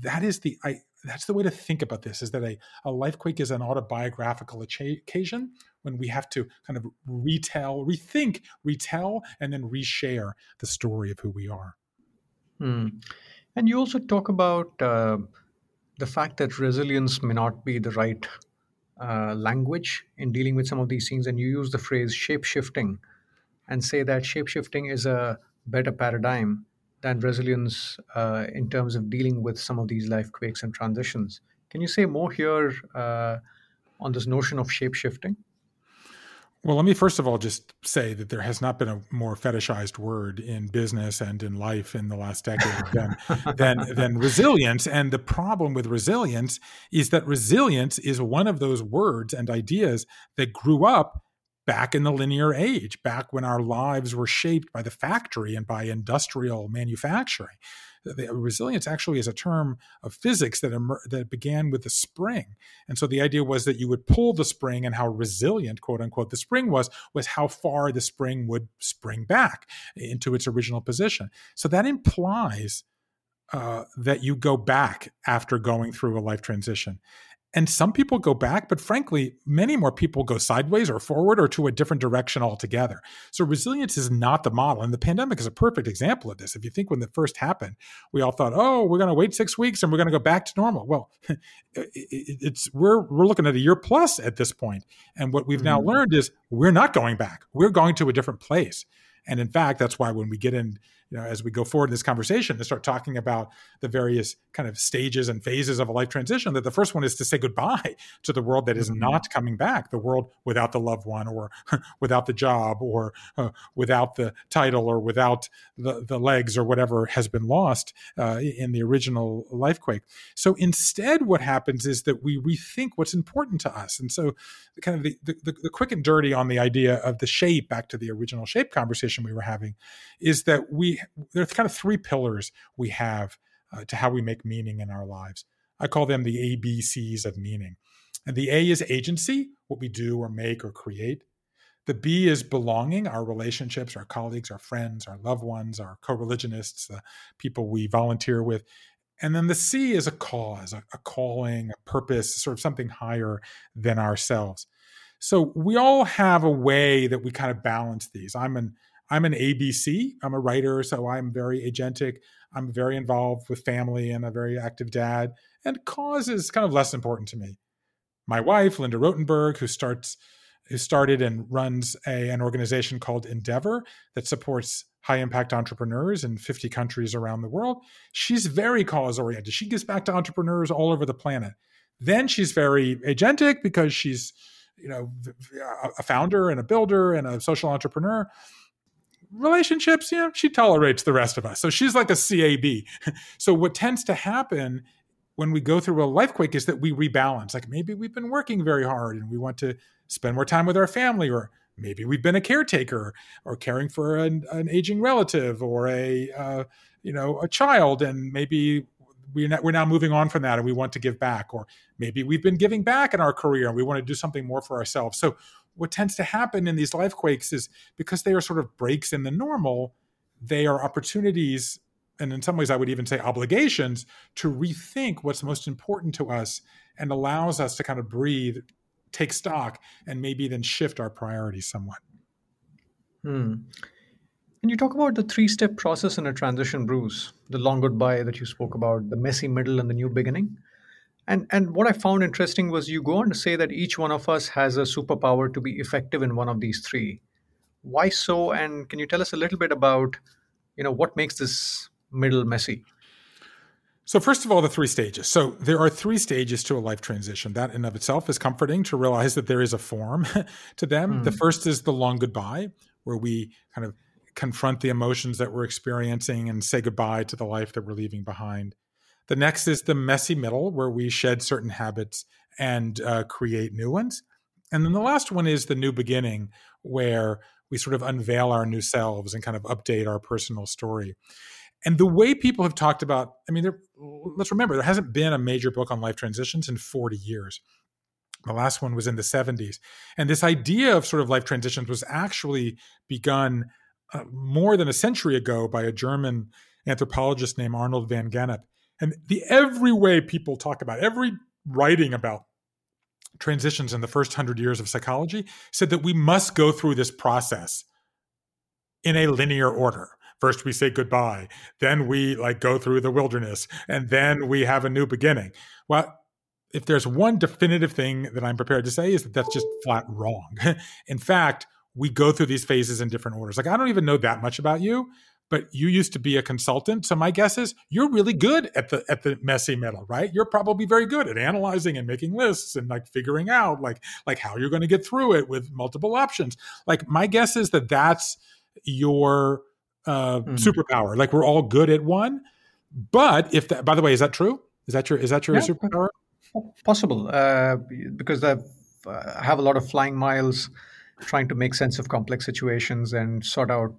the way to think about this, is that a life quake is an autobiographical occasion when we have to kind of retell, and then reshare the story of who we are. And you also talk about the fact that resilience may not be the right language in dealing with some of these things. And you use the phrase shape-shifting and say that shape-shifting is a better paradigm than resilience in terms of dealing with some of these life quakes and transitions. Can you say more here on this notion of shape-shifting? Well, let me first of all just say that there has not been a more fetishized word in business and in life in the last decade than resilience. And the problem with resilience is that resilience is one of those words and ideas that grew up back in the linear age, back when our lives were shaped by the factory and by industrial manufacturing. The resilience actually is a term of physics that began with the spring. And so the idea was that you would pull the spring, and how resilient, quote unquote, the spring was how far the spring would spring back into its original position. So that implies that you go back after going through a life transition. And some people go back, but frankly, many more people go sideways or forward or to a different direction altogether. So resilience is not the model. And the pandemic is a perfect example of this. If you think when it first happened, we all thought, oh, we're going to wait 6 weeks and we're going to go back to normal. Well, we're looking at a year plus at this point. And what we've now learned is we're not going back. We're going to a different place. And in fact, that's why when we get in, as we go forward in this conversation and start talking about the various kind of stages and phases of a life transition, that the first one is to say goodbye to the world that is not coming back, the world without the loved one, or without the job, or without the title, or without the legs, or whatever has been lost in the original life quake. So instead, what happens is that we rethink what's important to us. And so kind of the quick and dirty on the idea of the shape, back to the original shape conversation we were having, is that there are kind of 3 pillars we have to how we make meaning in our lives. I call them the ABCs of meaning. And the A is agency, what we do or make or create. The B is belonging, our relationships, our colleagues, our friends, our loved ones, our co-religionists, the people we volunteer with. And then the C is a cause, a calling, a purpose, sort of something higher than ourselves. So we all have a way that we kind of balance these. I'm an ABC. I'm a writer, so I'm very agentic. I'm very involved with family and a very active dad. And cause is kind of less important to me. My wife, Linda Rotenberg, who started and runs an organization called Endeavor that supports high-impact entrepreneurs in 50 countries around the world. She's very cause-oriented. She gives back to entrepreneurs all over the planet. Then she's very agentic because she's a founder and a builder and a social entrepreneur. Relationships, she tolerates the rest of us. So she's like a CAB. So what tends to happen when we go through a life quake is that we rebalance. Like maybe we've been working very hard and we want to spend more time with our family, or maybe we've been a caretaker or caring for an aging relative or a child, and maybe we're now moving on from that and we want to give back. Or maybe we've been giving back in our career and we want to do something more for ourselves. So what tends to happen in these life quakes is, because they are sort of breaks in the normal, they are opportunities, and in some ways I would even say obligations, to rethink what's most important to us, and allows us to kind of breathe, take stock, and maybe then shift our priorities somewhat. Can you talk about the three-step process in a transition, Bruce? The long goodbye that you spoke about, the messy middle, and the new beginning. And what I found interesting was you go on to say that each one of us has a superpower to be effective in one of these three. Why so? And can you tell us a little bit about, what makes this middle messy? So first of all, the three stages. So there are three stages to a life transition. That in of itself is comforting to realize that there is a form to them. The first is the long goodbye, where we kind of confront the emotions that we're experiencing and say goodbye to the life that we're leaving behind. The next is the messy middle, where we shed certain habits and create new ones. And then the last one is the new beginning, where we sort of unveil our new selves and kind of update our personal story. And the way people have talked about, let's remember, there hasn't been a major book on life transitions in 40 years. The last one was in the 70s. And this idea of sort of life transitions was actually begun more than a century ago by a German anthropologist named Arnold van Gennep. And every way people talk about, every writing about transitions in the first 100 years of psychology said that we must go through this process in a linear order. First, we say goodbye. Then we go through the wilderness. And then we have a new beginning. Well, if there's one definitive thing that I'm prepared to say is that that's just flat wrong. In fact, we go through these phases in different orders. I don't even know that much about you, but you used to be a consultant. So my guess is you're really good at the messy middle, right? You're probably very good at analyzing and making lists and figuring out how you're going to get through it with multiple options. My guess is that that's your superpower. We're all good at one. But if that, by the way, is that true? Is that your superpower? Possible, because I have a lot of flying miles trying to make sense of complex situations and sort out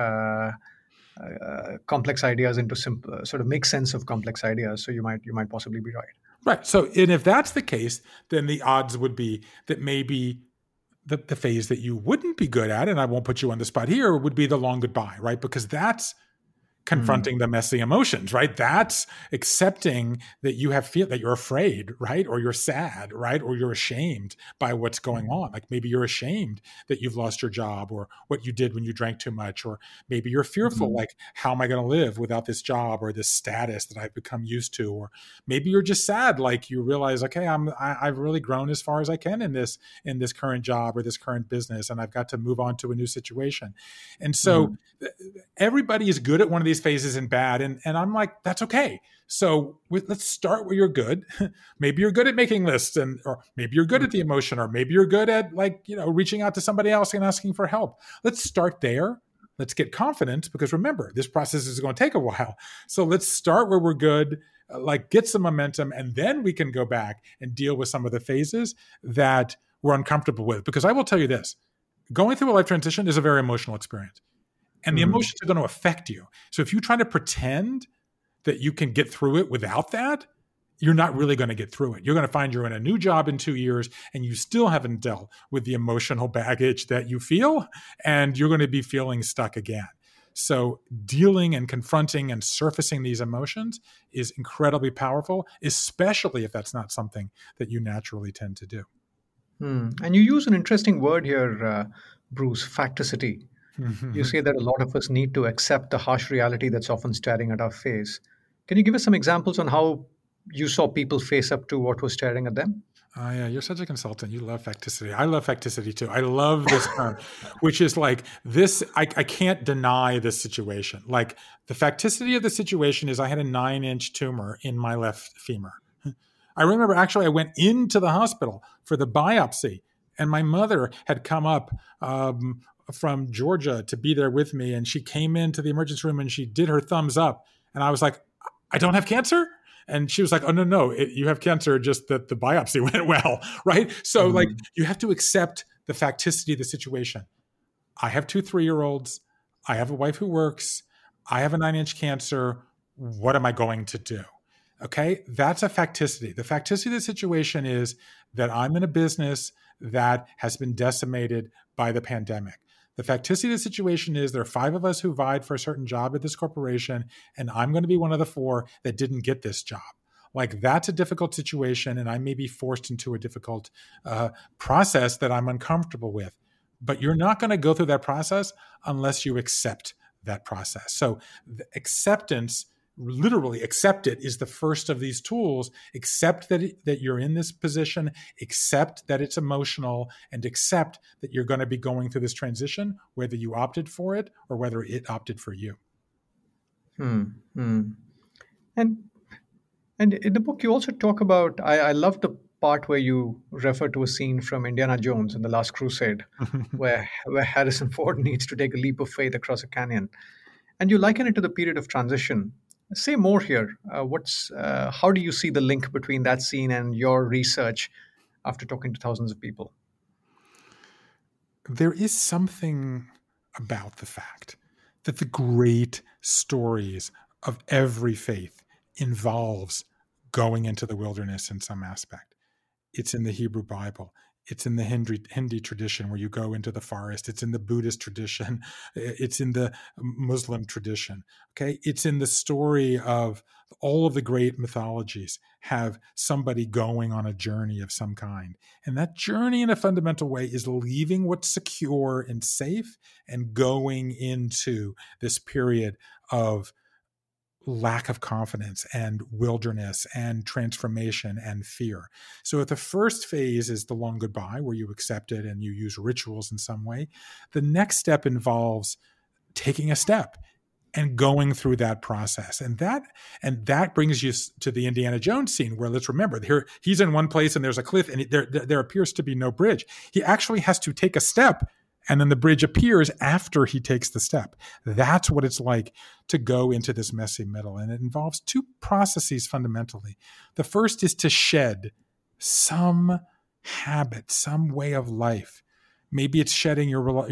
complex ideas into simple, sort of make sense of complex ideas. So you might possibly be right. Right. So, and if that's the case, then the odds would be that maybe the phase that you wouldn't be good at, and I won't put you on the spot here, would be the long goodbye, right? Because that's confronting the messy emotions, right? That's accepting that you that you're afraid, right? Or you're sad, right? Or you're ashamed by what's going on. Maybe you're ashamed that you've lost your job or what you did when you drank too much, or maybe you're fearful, how am I going to live without this job or this status that I've become used to? Or maybe you're just sad, you realize, okay, I've really grown as far as I can in this current job or this current business, and I've got to move on to a new situation. And so everybody is good at one of these phases and bad. And I'm that's okay. So let's start where you're good. Maybe you're good at making lists, or maybe you're good at the emotion, or maybe you're good at reaching out to somebody else and asking for help. Let's start there. Let's get confident, because remember, this process is going to take a while. So let's start where we're good, get some momentum, and then we can go back and deal with some of the phases that we're uncomfortable with. Because I will tell you this, going through a life transition is a very emotional experience. And the emotions are going to affect you. So if you try to pretend that you can get through it without that, you're not really going to get through it. You're going to find you're in a new job in 2 years and you still haven't dealt with the emotional baggage that you feel, and you're going to be feeling stuck again. So dealing and confronting and surfacing these emotions is incredibly powerful, especially if that's not something that you naturally tend to do. And you use an interesting word here, Bruce, facticity. You say that a lot of us need to accept the harsh reality that's often staring at our face. Can you give us some examples on how you saw people face up to what was staring at them? Oh, yeah, you're such a consultant. You love facticity. I love facticity too. I love this term, which is this, I can't deny this situation. The facticity of the situation is I had a 9-inch tumor in my left femur. I remember actually I went into the hospital for the biopsy, and my mother had come up from Georgia to be there with me. And she came into the emergency room and she did her thumbs up. And I was like, I don't have cancer? And she was like, oh, no, you have cancer, just that the biopsy went well, right? So you have to accept the facticity of the situation. I have 2 3-year-olds. I have a wife who works. I have a 9-inch cancer. What am I going to do? Okay, that's a facticity. The facticity of the situation is that I'm in a business that has been decimated by the pandemic. The facticity of the situation is there are 5 of us who vied for a certain job at this corporation, and I'm going to be one of the 4 that didn't get this job. That's a difficult situation, and I may be forced into a difficult process that I'm uncomfortable with. But you're not going to go through that process unless you accept that process. So the acceptance, literally accept it, is the first of these tools. Accept that you're in this position, accept that it's emotional, and accept that you're going to be going through this transition, whether you opted for it or whether it opted for you. And in the book, you also talk about, I love the part where you refer to a scene from Indiana Jones in The Last Crusade, where Harrison Ford needs to take a leap of faith across a canyon. And you liken it to the period of transition. Say more here. How do you see the link between that scene and your research after talking to thousands of people? There is something about the fact that the great stories of every faith involves going into the wilderness in some aspect. It's in the Hebrew Bible. It's in the Hindi tradition where you go into the forest. It's in the Buddhist tradition. It's in the Muslim tradition. Okay, it's in the story of all of the great mythologies have somebody going on a journey of some kind. And that journey in a fundamental way is leaving what's secure and safe and going into this period of lack of confidence and wilderness and transformation and fear. So if the first phase is the long goodbye, where you accept it and you use rituals in some way, the next step involves taking a step and going through that process. And that brings you to the Indiana Jones scene, where, let's remember, here he's in one place and there's a cliff and there appears to be no bridge. He actually has to take a step, and then the bridge appears after he takes the step. That's what it's like to go into this messy middle. And it involves two processes fundamentally. The first is to shed some habit, some way of life. Maybe it's shedding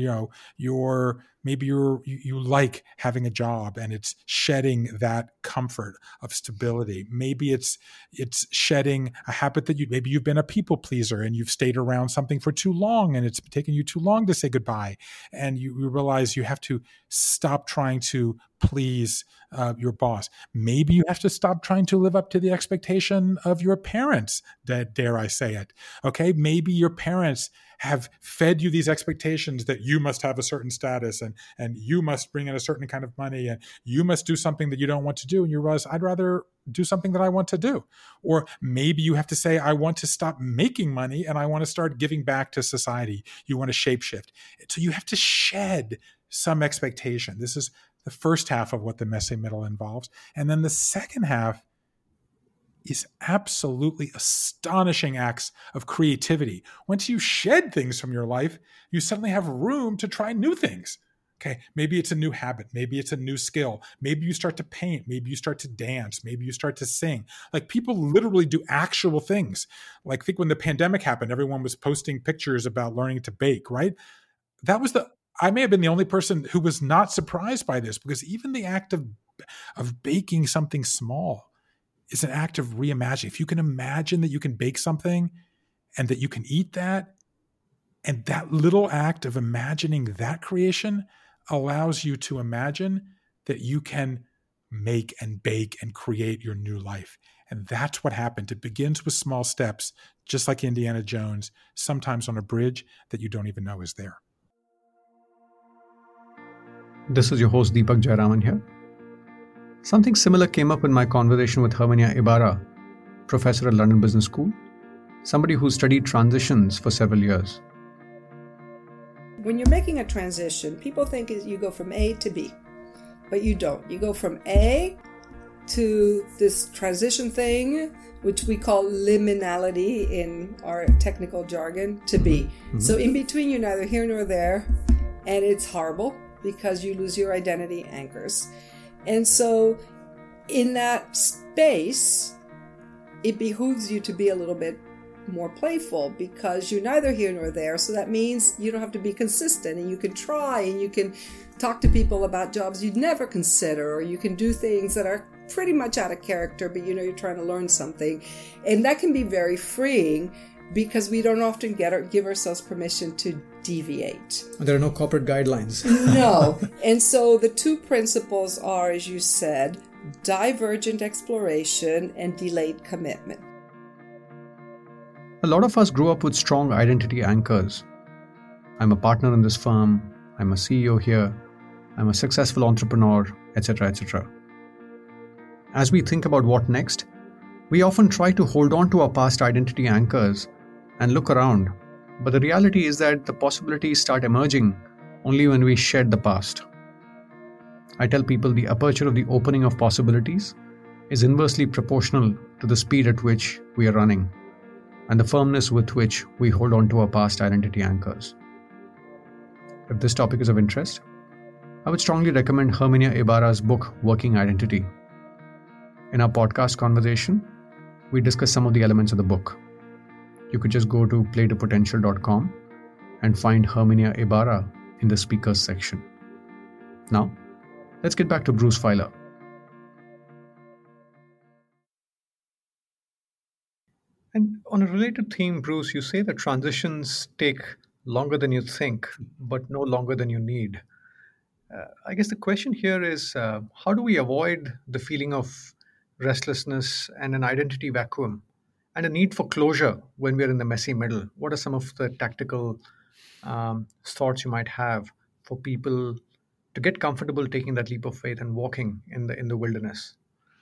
you like having a job and it's shedding that comfort of stability. Maybe it's shedding a habit that maybe you've been a people pleaser and you've stayed around something for too long and it's taken you too long to say goodbye. And you realize you have to stop trying to please your boss. Maybe you have to stop trying to live up to the expectation of your parents, dare I say it. Okay, maybe your parents have fed you these expectations that you must have a certain status and you must bring in a certain kind of money and you must do something that you don't want to do. And you realize, I'd rather do something that I want to do. Or maybe you have to say, I want to stop making money and I want to start giving back to society. You want to shapeshift. So you have to shed some expectation. This is the first half of what the messy middle involves. And then the second half is absolutely astonishing acts of creativity. Once you shed things from your life, you suddenly have room to try new things. Okay, maybe it's a new habit. Maybe it's a new skill. Maybe you start to paint. Maybe you start to dance. Maybe you start to sing. Like, people literally do actual things. Like, think when the pandemic happened, everyone was posting pictures about learning to bake, right? I may have been the only person who was not surprised by this, because even the act of baking something small is an act of reimagining. If you can imagine that you can bake something and that you can eat that, and that little act of imagining that creation allows you to imagine that you can make and bake and create your new life. And that's what happened. It begins with small steps, just like Indiana Jones, sometimes on a bridge that you don't even know is there. This is your host, Deepak Jayaraman here. Something similar came up in my conversation with Herminia Ibarra, professor at London Business School, somebody who studied transitions for several years. When you're making a transition, people think you go from A to B, but you don't. You go from A to this transition thing, which we call liminality in our technical jargon, to B. Mm-hmm. So in between, you're neither here nor there, and it's horrible because you lose your identity anchors. And so in that space, it behooves you to be a little bit more playful, because you're neither here nor there. So that means you don't have to be consistent, and you can try and you can talk to people about jobs you'd never consider, or you can do things that are pretty much out of character, but you're trying to learn something. And that can be very freeing, because we don't often give ourselves permission to deviate. There are no corporate guidelines. No. And so the two principles are, as you said, divergent exploration and delayed commitment. A lot of us grew up with strong identity anchors. I'm a partner in this firm. I'm a CEO here. I'm a successful entrepreneur, etc., etc. As we think about what next, we often try to hold on to our past identity anchors and look around, but the reality is that the possibilities start emerging only when we shed the past. I tell people the aperture of the opening of possibilities is inversely proportional to the speed at which we are running and the firmness with which we hold on to our past identity anchors. If this topic is of interest, I would strongly recommend Herminia Ibarra's book, Working Identity. In our podcast conversation, we discuss some of the elements of the book. You could just go to playtopotential.com and find Herminia Ibarra in the speakers section. Now, let's get back to Bruce Feiler. And on a related theme, Bruce, you say that transitions take longer than you think, but no longer than you need. I guess the question here is, how do we avoid the feeling of restlessness and an identity vacuum and a need for closure when we're in the messy middle? What are some of the tactical thoughts you might have for people to get comfortable taking that leap of faith and walking in the wilderness?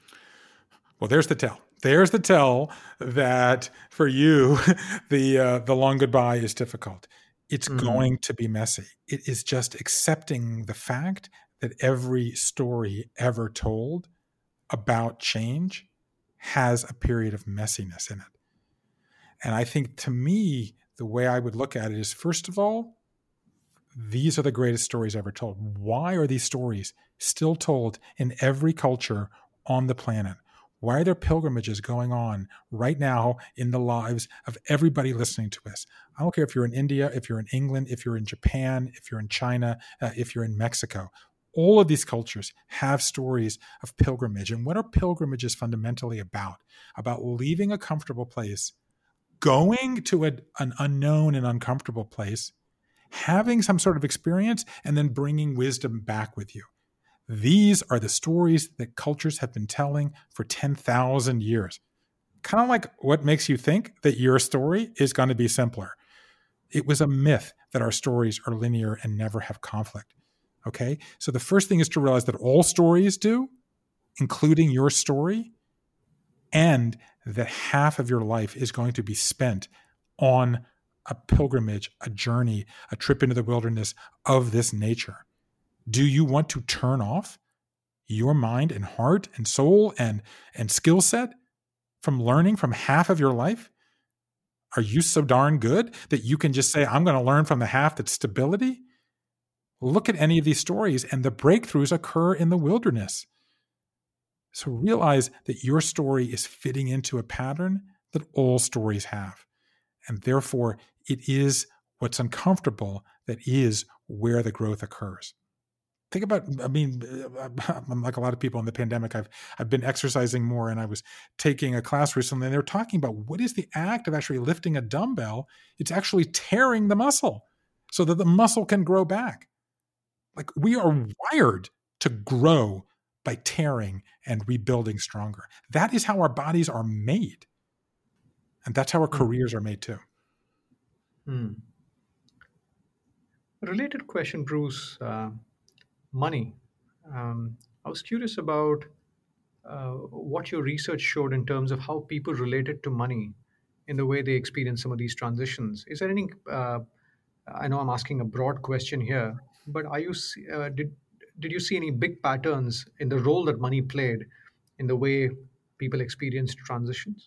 Well, there's the tell. There's the tell that for you, the long goodbye is difficult. It's going to be messy. It is just accepting the fact that every story ever told about change has a period of messiness in it. And I think, to me, the way I would look at it is, first of all, these are the greatest stories ever told. Why are these stories still told in every culture on the planet? Why are there pilgrimages going on right now in the lives of everybody listening to us? I don't care if you're in India, if you're in England, if you're in Japan, if you're in China, if you're in Mexico. All of these cultures have stories of pilgrimage. And what are pilgrimages fundamentally about? About leaving a comfortable place, going to an unknown and uncomfortable place, having some sort of experience, and then bringing wisdom back with you. These are the stories that cultures have been telling for 10,000 years. Kind of like what makes you think that your story is going to be simpler. It was a myth that our stories are linear and never have conflict. Okay? So the first thing is to realize that all stories do, including your story, and that half of your life is going to be spent on a pilgrimage, a journey, a trip into the wilderness of this nature. Do you want to turn off your mind and heart and soul and skill set from learning from half of your life? Are you so darn good that you can just say, I'm going to learn from the half that's stability? Look at any of these stories, and the breakthroughs occur in the wilderness. So realize that your story is fitting into a pattern that all stories have. And therefore, it is what's uncomfortable that is where the growth occurs. Think about, I'm like a lot of people in the pandemic, I've been exercising more, and I was taking a class recently, and they were talking about what is the act of actually lifting a dumbbell. It's actually tearing the muscle so that the muscle can grow back. Like, we are wired to grow by tearing and rebuilding stronger. That is how our bodies are made. And that's how our careers are made too. A related question, Bruce. Money. I was curious about what your research showed in terms of how people related to money in the way they experience some of these transitions. Is there any, I know I'm asking a broad question here, but are you did you see any big patterns in the role that money played in the way people experienced transitions?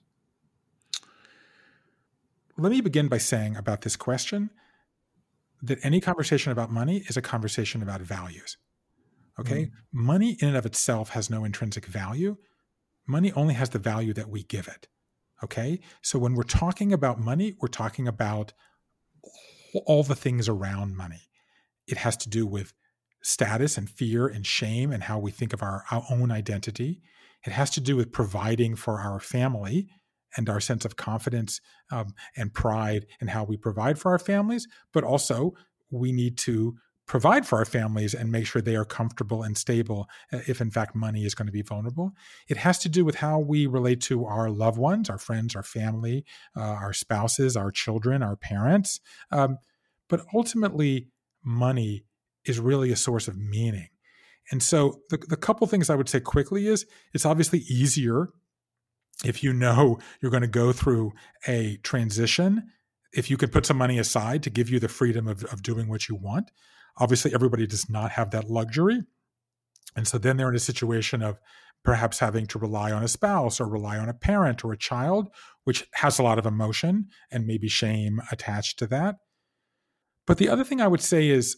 Let me begin by saying about this question that any conversation about money is a conversation about values. Okay? Money in and of itself has no intrinsic value. Money only has the value that we give it. Okay? So when we're talking about money, we're talking about all the things around money. It has to do with status and fear and shame and how we think of our own identity. It has to do with providing for our family and our sense of confidence and pride in how we provide for our families, but also we need to provide for our families and make sure they are comfortable and stable if in fact money is going to be vulnerable. It has to do with how we relate to our loved ones, our friends, our family, our spouses, our children, our parents. But ultimately, money is really a source of meaning. And so the couple things I would say quickly is it's obviously easier if you know you're going to go through a transition, if you can put some money aside to give you the freedom of doing what you want. Obviously, everybody does not have that luxury. And so then they're in a situation of perhaps having to rely on a spouse or rely on a parent or a child, which has a lot of emotion and maybe shame attached to that. But the other thing I would say is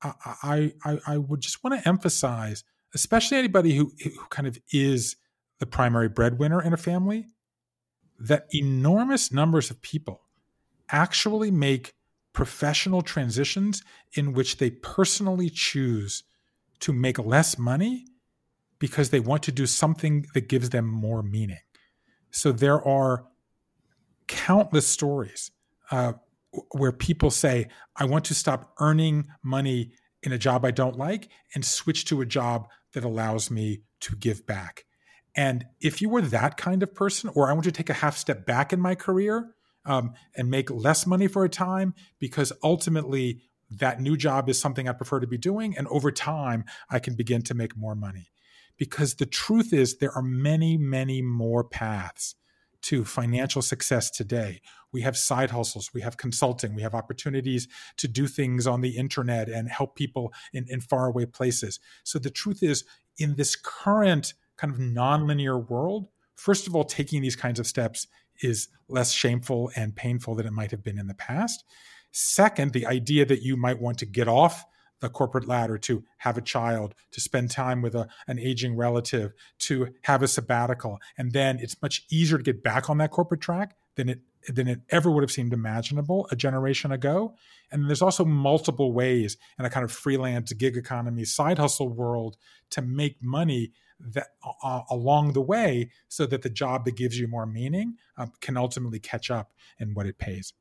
I would just want to emphasize, especially anybody who kind of is the primary breadwinner in a family, that enormous numbers of people actually make professional transitions in which they personally choose to make less money because they want to do something that gives them more meaning. So there are countless stories where people say, I want to stop earning money in a job I don't like and switch to a job that allows me to give back. And if you were that kind of person, or I want to take a half step back in my career and make less money for a time because ultimately that new job is something I prefer to be doing, and over time I can begin to make more money. Because the truth is there are many, many more paths to financial success today. We have side hustles, we have consulting, we have opportunities to do things on the internet and help people in faraway places. So the truth is, in this current kind of nonlinear world, first of all, taking these kinds of steps is less shameful and painful than it might have been in the past. Second, the idea that you might want to get off the corporate ladder, to have a child, to spend time with an aging relative, to have a sabbatical, and then it's much easier to get back on that corporate track than it ever would have seemed imaginable a generation ago. And there's also multiple ways in a kind of freelance gig economy, side hustle world to make money that along the way, so that the job that gives you more meaning can ultimately catch up in what it pays.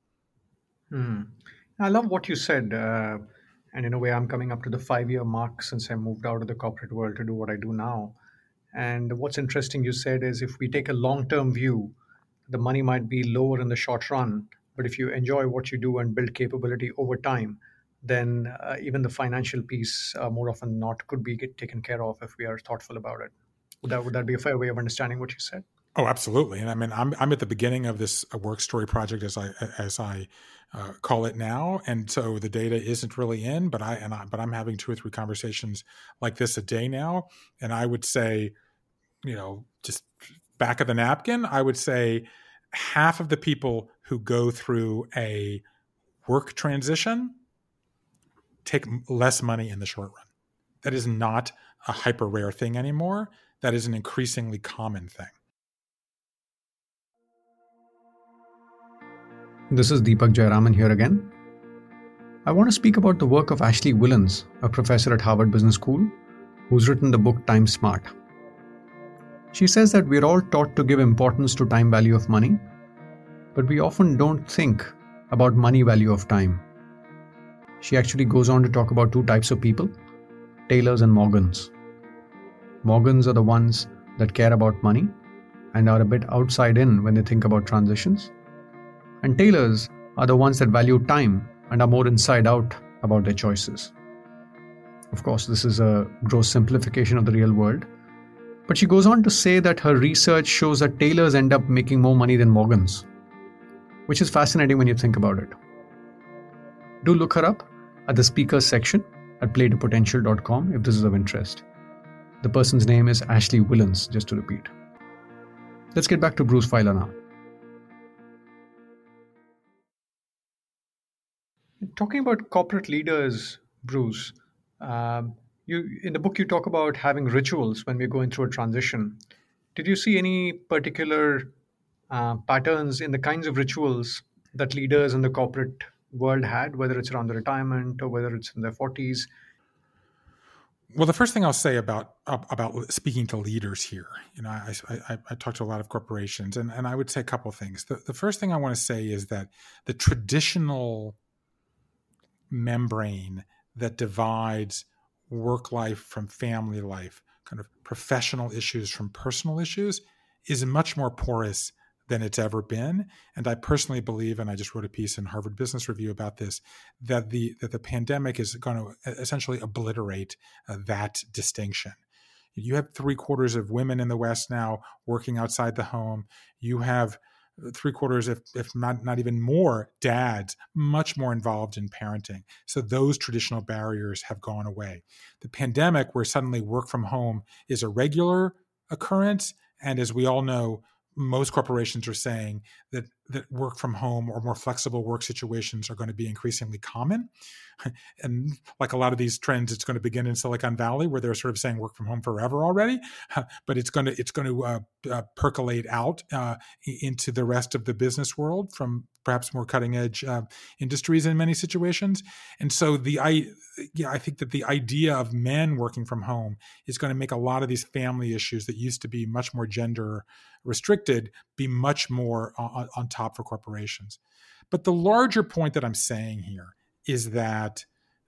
I love what you said. And in a way, I'm coming up to the 5-year mark since I moved out of the corporate world to do what I do now. And what's interesting, you said, is if we take a long-term view, the money might be lower in the short run. But if you enjoy what you do and build capability over time, then even the financial piece, more often than not, could be taken care of if we are thoughtful about it. Would that be a fair way of understanding what you said? Oh, absolutely. And I mean, I'm at the beginning of this work story project, as I call it now, and so the data isn't really in, but I'm having 2 or 3 conversations like this a day now, and I would say, just back of the napkin, I would say half of the people who go through a work transition take less money in the short run. That is not a hyper rare thing anymore. That is an increasingly common thing. This is Deepak Jayaraman here again. I want to speak about the work of Ashley Whillans, a professor at Harvard Business School, who's written the book Time Smart. She says that we're all taught to give importance to time value of money, but we often don't think about money value of time. She actually goes on to talk about 2 types of people, Taylors and Morgans. Morgans are the ones that care about money and are a bit outside in when they think about transitions. And Taylors are the ones that value time and are more inside out about their choices. Of course, this is a gross simplification of the real world. But she goes on to say that her research shows that Taylors end up making more money than Morgans, which is fascinating when you think about it. Do look her up at the speakers section at playtopotential.com if this is of interest. The person's name is Ashley Whillans, just to repeat. Let's get back to Bruce Feiler now. Talking about corporate leaders, Bruce, you in the book you talk about having rituals when we're going through a transition. Did you see any particular patterns in the kinds of rituals that leaders in the corporate world had, whether it's around the retirement or whether it's in their 40s? Well, the first thing I'll say about speaking to leaders here, I talk to a lot of corporations, and I would say a couple of things. The first thing I want to say is that the traditional membrane that divides work life from family life, kind of professional issues from personal issues, is much more porous than it's ever been. And I personally believe, and I just wrote a piece in Harvard Business Review about this, that the pandemic is going to essentially obliterate that distinction. You have 3/4 of women in the West now working outside the home. You have 3/4, if not even more, dads much more involved in parenting. So those traditional barriers have gone away. The pandemic, where suddenly work from home is a regular occurrence, and as we all know, most corporations are saying that work from home or more flexible work situations are going to be increasingly common. And like a lot of these trends, it's going to begin in Silicon Valley, where they're sort of saying work from home forever already, but it's going to percolate out into the rest of the business world from perhaps more cutting edge industries in many situations. And so I think that the idea of men working from home is going to make a lot of these family issues that used to be much more gender restricted be much more on top for corporations. But the larger point that I'm saying here is that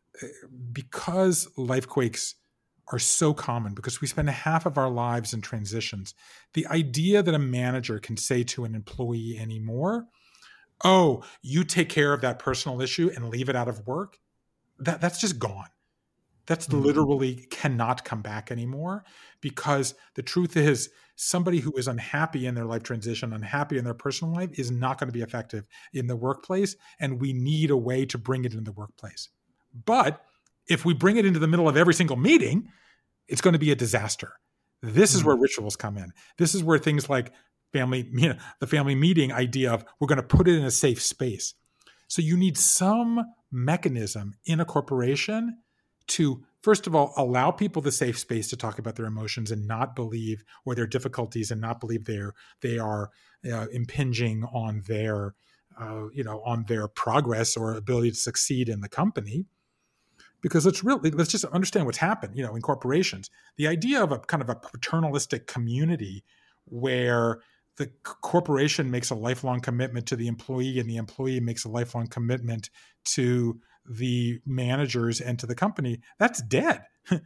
because life quakes are so common, because we spend half of our lives in transitions, the idea that a manager can say to an employee anymore, oh, you take care of that personal issue and leave it out of work, that's just gone. That's literally cannot come back anymore, because the truth is somebody who is unhappy in their life transition, unhappy in their personal life, is not going to be effective in the workplace, and we need a way to bring it into the workplace. But if we bring it into the middle of every single meeting, it's going to be a disaster. This is where rituals come in. This is where things like the family meeting idea of we're going to put it in a safe space. So you need some mechanism in a corporation to, first of all, allow people the safe space to talk about their emotions and not believe, or their difficulties, and not believe they are impinging on their progress or ability to succeed in the company. Because let's just understand what's happened, in corporations. The idea of a kind of a paternalistic community where the corporation makes a lifelong commitment to the employee and the employee makes a lifelong commitment to the managers and to the company, that's dead.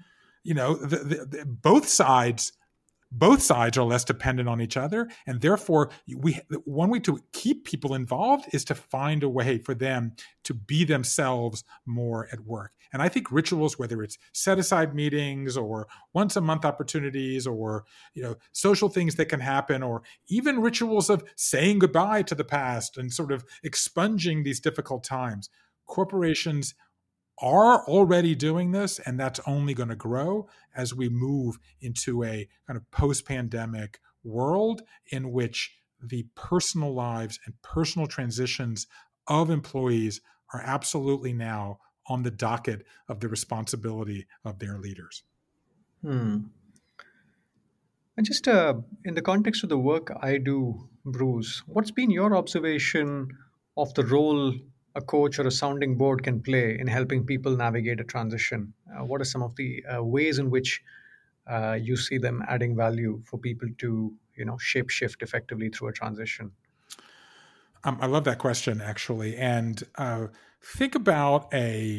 Both sides are less dependent on each other, and therefore one way to keep people involved is to find a way for them to be themselves more at work. And I think rituals, whether it's set aside meetings or once a month opportunities or social things that can happen, or even rituals of saying goodbye to the past and sort of expunging these difficult times, corporations are already doing this, and that's only going to grow as we move into a kind of post-pandemic world in which the personal lives and personal transitions of employees are absolutely now on the docket of the responsibility of their leaders. And just in the context of the work I do, Bruce, what's been your observation of the role a coach or a sounding board can play in helping people navigate a transition? What are some of the ways in which you see them adding value for people to, shape shift effectively through a transition? I love that question, actually. And think about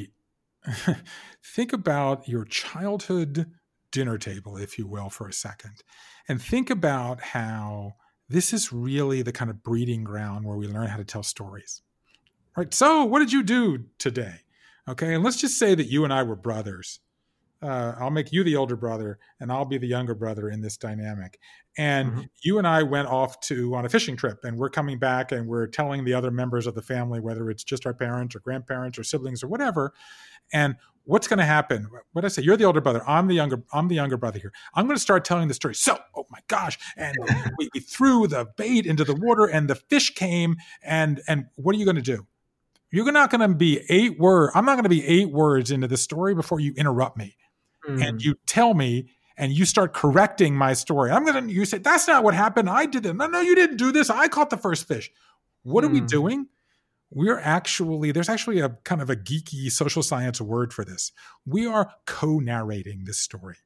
your childhood dinner table, if you will, for a second, and think about how this is really the kind of breeding ground where we learn how to tell stories. Right. So what did you do today? Okay. And let's just say that you and I were brothers. I'll make you the older brother and I'll be the younger brother in this dynamic. And you and I went off on a fishing trip, and we're coming back and we're telling the other members of the family, whether it's just our parents or grandparents or siblings or whatever. And what's going to happen? What did I say? You're the older brother. I'm the younger brother here. I'm going to start telling the story. So, oh my gosh. And we threw the bait into the water and the fish came, and what are you going to do? You're not going to be 8 words. I'm not going to be 8 words into the story before you interrupt me and you tell me and you start correcting my story. You say, that's not what happened. I did it. No, you didn't do this. I caught the first fish. What are we doing? There's actually a kind of a geeky social science word for this. We are co-narrating this story.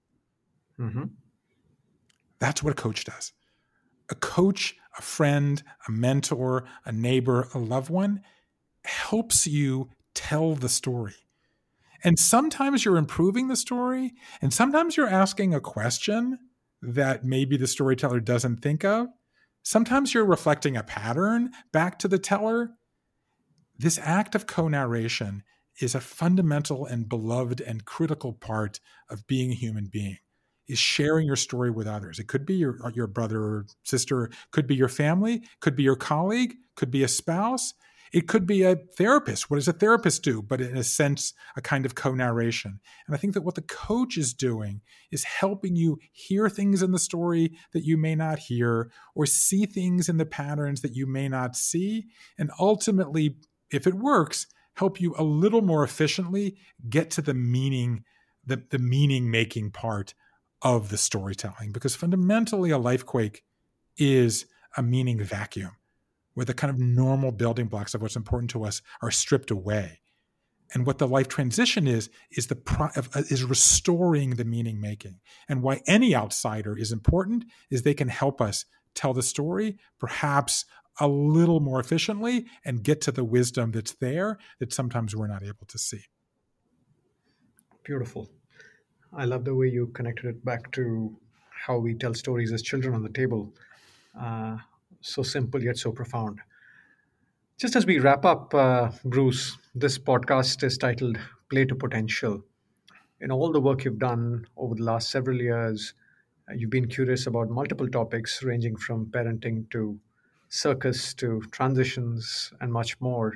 That's what a coach does. A coach, a friend, a mentor, a neighbor, a loved one helps you tell the story. And sometimes you're improving the story, and sometimes you're asking a question that maybe the storyteller doesn't think of. Sometimes you're reflecting a pattern back to the teller. This act of co-narration is a fundamental and beloved and critical part of being a human being, is sharing your story with others. It could be your brother or sister, could be your family, could be your colleague, could be a spouse. It could be a therapist. What does a therapist do? But in a sense, a kind of co-narration. And I think that what the coach is doing is helping you hear things in the story that you may not hear, or see things in the patterns that you may not see. And ultimately, if it works, help you a little more efficiently get to the meaning, the meaning-making part of the storytelling. Because fundamentally, a life quake is a meaning vacuum, where the kind of normal building blocks of what's important to us are stripped away. And what the life transition is restoring the meaning making. And why any outsider is important is they can help us tell the story perhaps a little more efficiently and get to the wisdom that's there that sometimes we're not able to see. Beautiful. I love the way you connected it back to how we tell stories as children on the table. So simple yet so profound. Just as we wrap up, Bruce, this podcast is titled Play to Potential. In all the work you've done over the last several years, you've been curious about multiple topics ranging from parenting to circus to transitions and much more.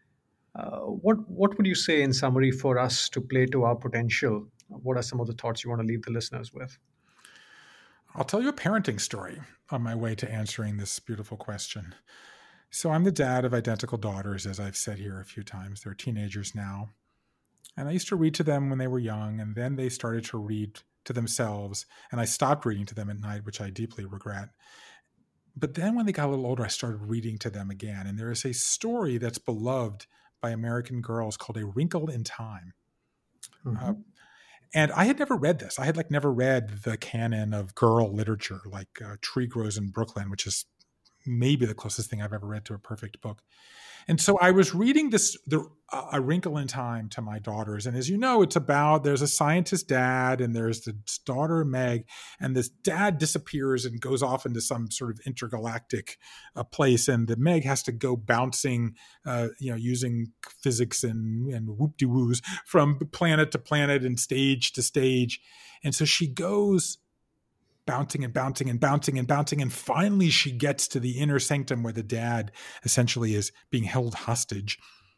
What would you say in summary for us to play to our potential? What are some of the thoughts you want to leave the listeners with? I'll tell you a parenting story on my way to answering this beautiful question. So I'm the dad of identical daughters, as I've said here a few times. They're teenagers now. And I used to read to them when they were young, and then they started to read to themselves. And I stopped reading to them at night, which I deeply regret. But then when they got a little older, I started reading to them again. And there is a story that's beloved by American girls called A Wrinkle in Time. Mm-hmm. And I had never read this. I had never read the canon of girl literature, like Tree Grows in Brooklyn, which is maybe the closest thing I've ever read to a perfect book. And so I was reading A Wrinkle in Time to my daughters. And as you know, there's a scientist dad and there's the daughter Meg, and this dad disappears and goes off into some sort of intergalactic place. And the Meg has to go bouncing, using physics and whoop-de-woos from planet to planet and stage to stage. And so she goes bouncing and bouncing and bouncing and bouncing. And finally she gets to the inner sanctum where the dad essentially is being held hostage.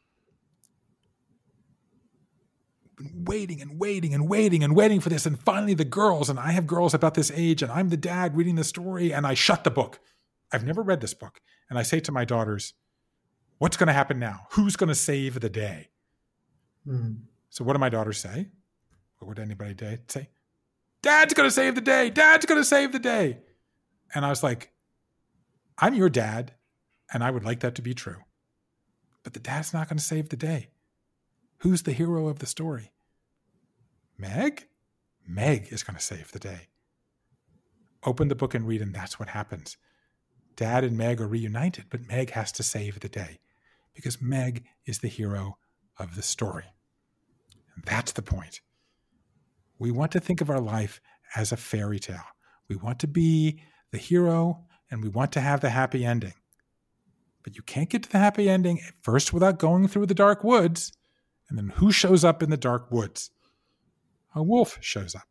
Waiting and waiting and waiting and waiting for this. And finally the girls, and I have girls about this age, and I'm the dad reading the story, and I shut the book. I've never read this book. And I say to my daughters, what's going to happen now? Who's going to save the day? So what do my daughters say? What would anybody say? Dad's going to save the day. Dad's going to save the day. And I was like, I'm your dad, and I would like that to be true. But the dad's not going to save the day. Who's the hero of the story? Meg? Meg is going to save the day. Open the book and read, and that's what happens. Dad and Meg are reunited, but Meg has to save the day because Meg is the hero of the story. And that's the point. We want to think of our life as a fairy tale. We want to be the hero, and we want to have the happy ending. But you can't get to the happy ending at first without going through the dark woods. And then who shows up in the dark woods? A wolf shows up.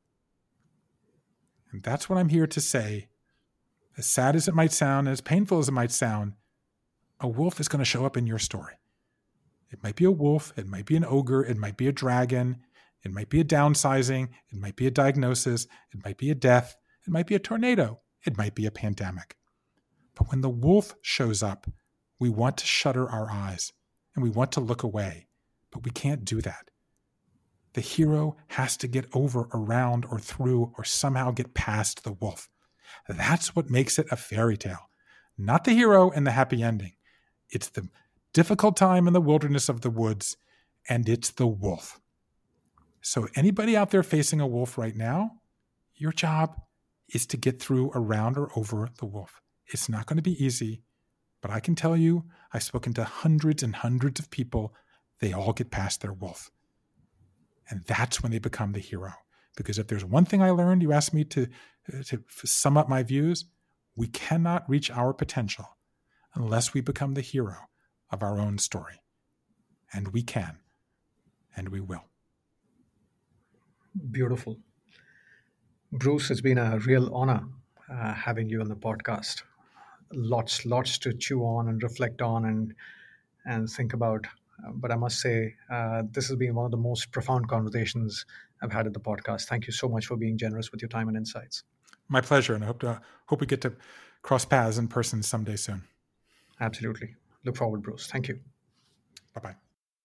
And that's what I'm here to say. As sad as it might sound, as painful as it might sound, a wolf is going to show up in your story. It might be a wolf, it might be an ogre, it might be a dragon, it might be a downsizing, it might be a diagnosis, it might be a death, it might be a tornado, it might be a pandemic. But when the wolf shows up, we want to shutter our eyes and we want to look away, but we can't do that. The hero has to get over, around, or through, or somehow get past the wolf. That's what makes it a fairy tale. Not the hero and the happy ending. It's the difficult time in the wilderness of the woods, and it's the wolf. So anybody out there facing a wolf right now, your job is to get through, around, or over the wolf. It's not going to be easy, but I can tell you, I've spoken to hundreds and hundreds of people. They all get past their wolf. And that's when they become the hero. Because if there's one thing I learned, you asked me to sum up my views, we cannot reach our potential unless we become the hero of our own story. And we can, and we will. Beautiful. Bruce, it's been a real honor having you on the podcast. Lots to chew on and reflect on and think about. But I must say, this has been one of the most profound conversations I've had at the podcast. Thank you so much for being generous with your time and insights. My pleasure, and I hope we get to cross paths in person someday soon. Absolutely. Look forward, Bruce. Thank you. Bye-bye.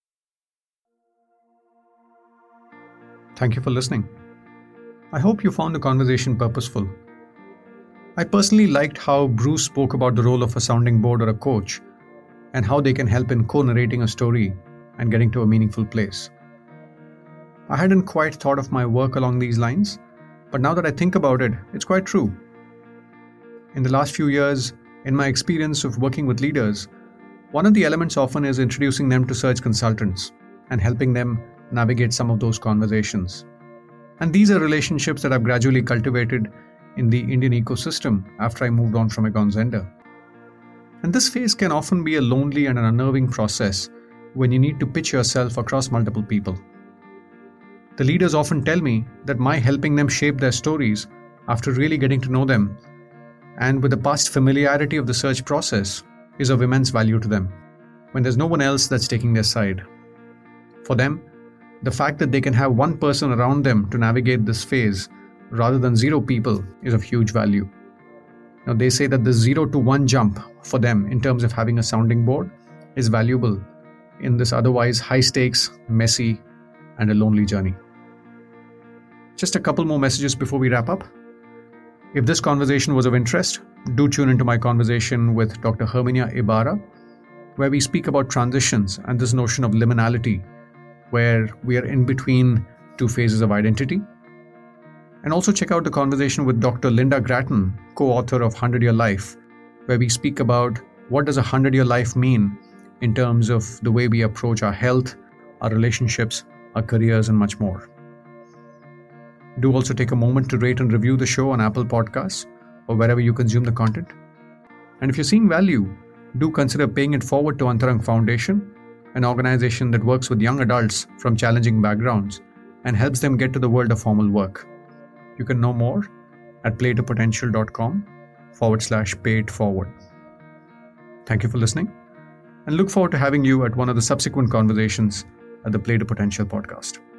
Thank you for listening. I hope you found the conversation purposeful. I personally liked how Bruce spoke about the role of a sounding board or a coach and how they can help in co-narrating a story and getting to a meaningful place. I hadn't quite thought of my work along these lines, but now that I think about it, it's quite true. In the last few years, in my experience of working with leaders, one of the elements often is introducing them to search consultants and helping them navigate some of those conversations. And these are relationships that I've gradually cultivated in the Indian ecosystem after I moved on from Egon Zehnder. And this phase can often be a lonely and an unnerving process when you need to pitch yourself across multiple people. The leaders often tell me that my helping them shape their stories after really getting to know them and with the past familiarity of the search process is of immense value to them when there's no one else that's taking their side. For them, the fact that they can have one person around them to navigate this phase rather than 0 people is of huge value. Now, they say that the 0 to 1 jump for them in terms of having a sounding board is valuable in this otherwise high stakes, messy, and a lonely journey. Just a couple more messages before we wrap up. If this conversation was of interest, do tune into my conversation with Dr. Herminia Ibarra, where we speak about transitions and this notion of liminality, where we are in between 2 phases of identity. And also check out the conversation with Dr. Linda Gratton, co-author of 100-Year Life, where we speak about what does a 100-year life mean in terms of the way we approach our health, our relationships, our careers, and much more. Do also take a moment to rate and review the show on Apple Podcasts or wherever you consume the content. And if you're seeing value, do consider paying it forward to Antarang Foundation, an organization that works with young adults from challenging backgrounds and helps them get to the world of formal work. You can know more at playtopotential.com/pay-it-forward. Thank you for listening and look forward to having you at one of the subsequent conversations at the Play to Potential podcast.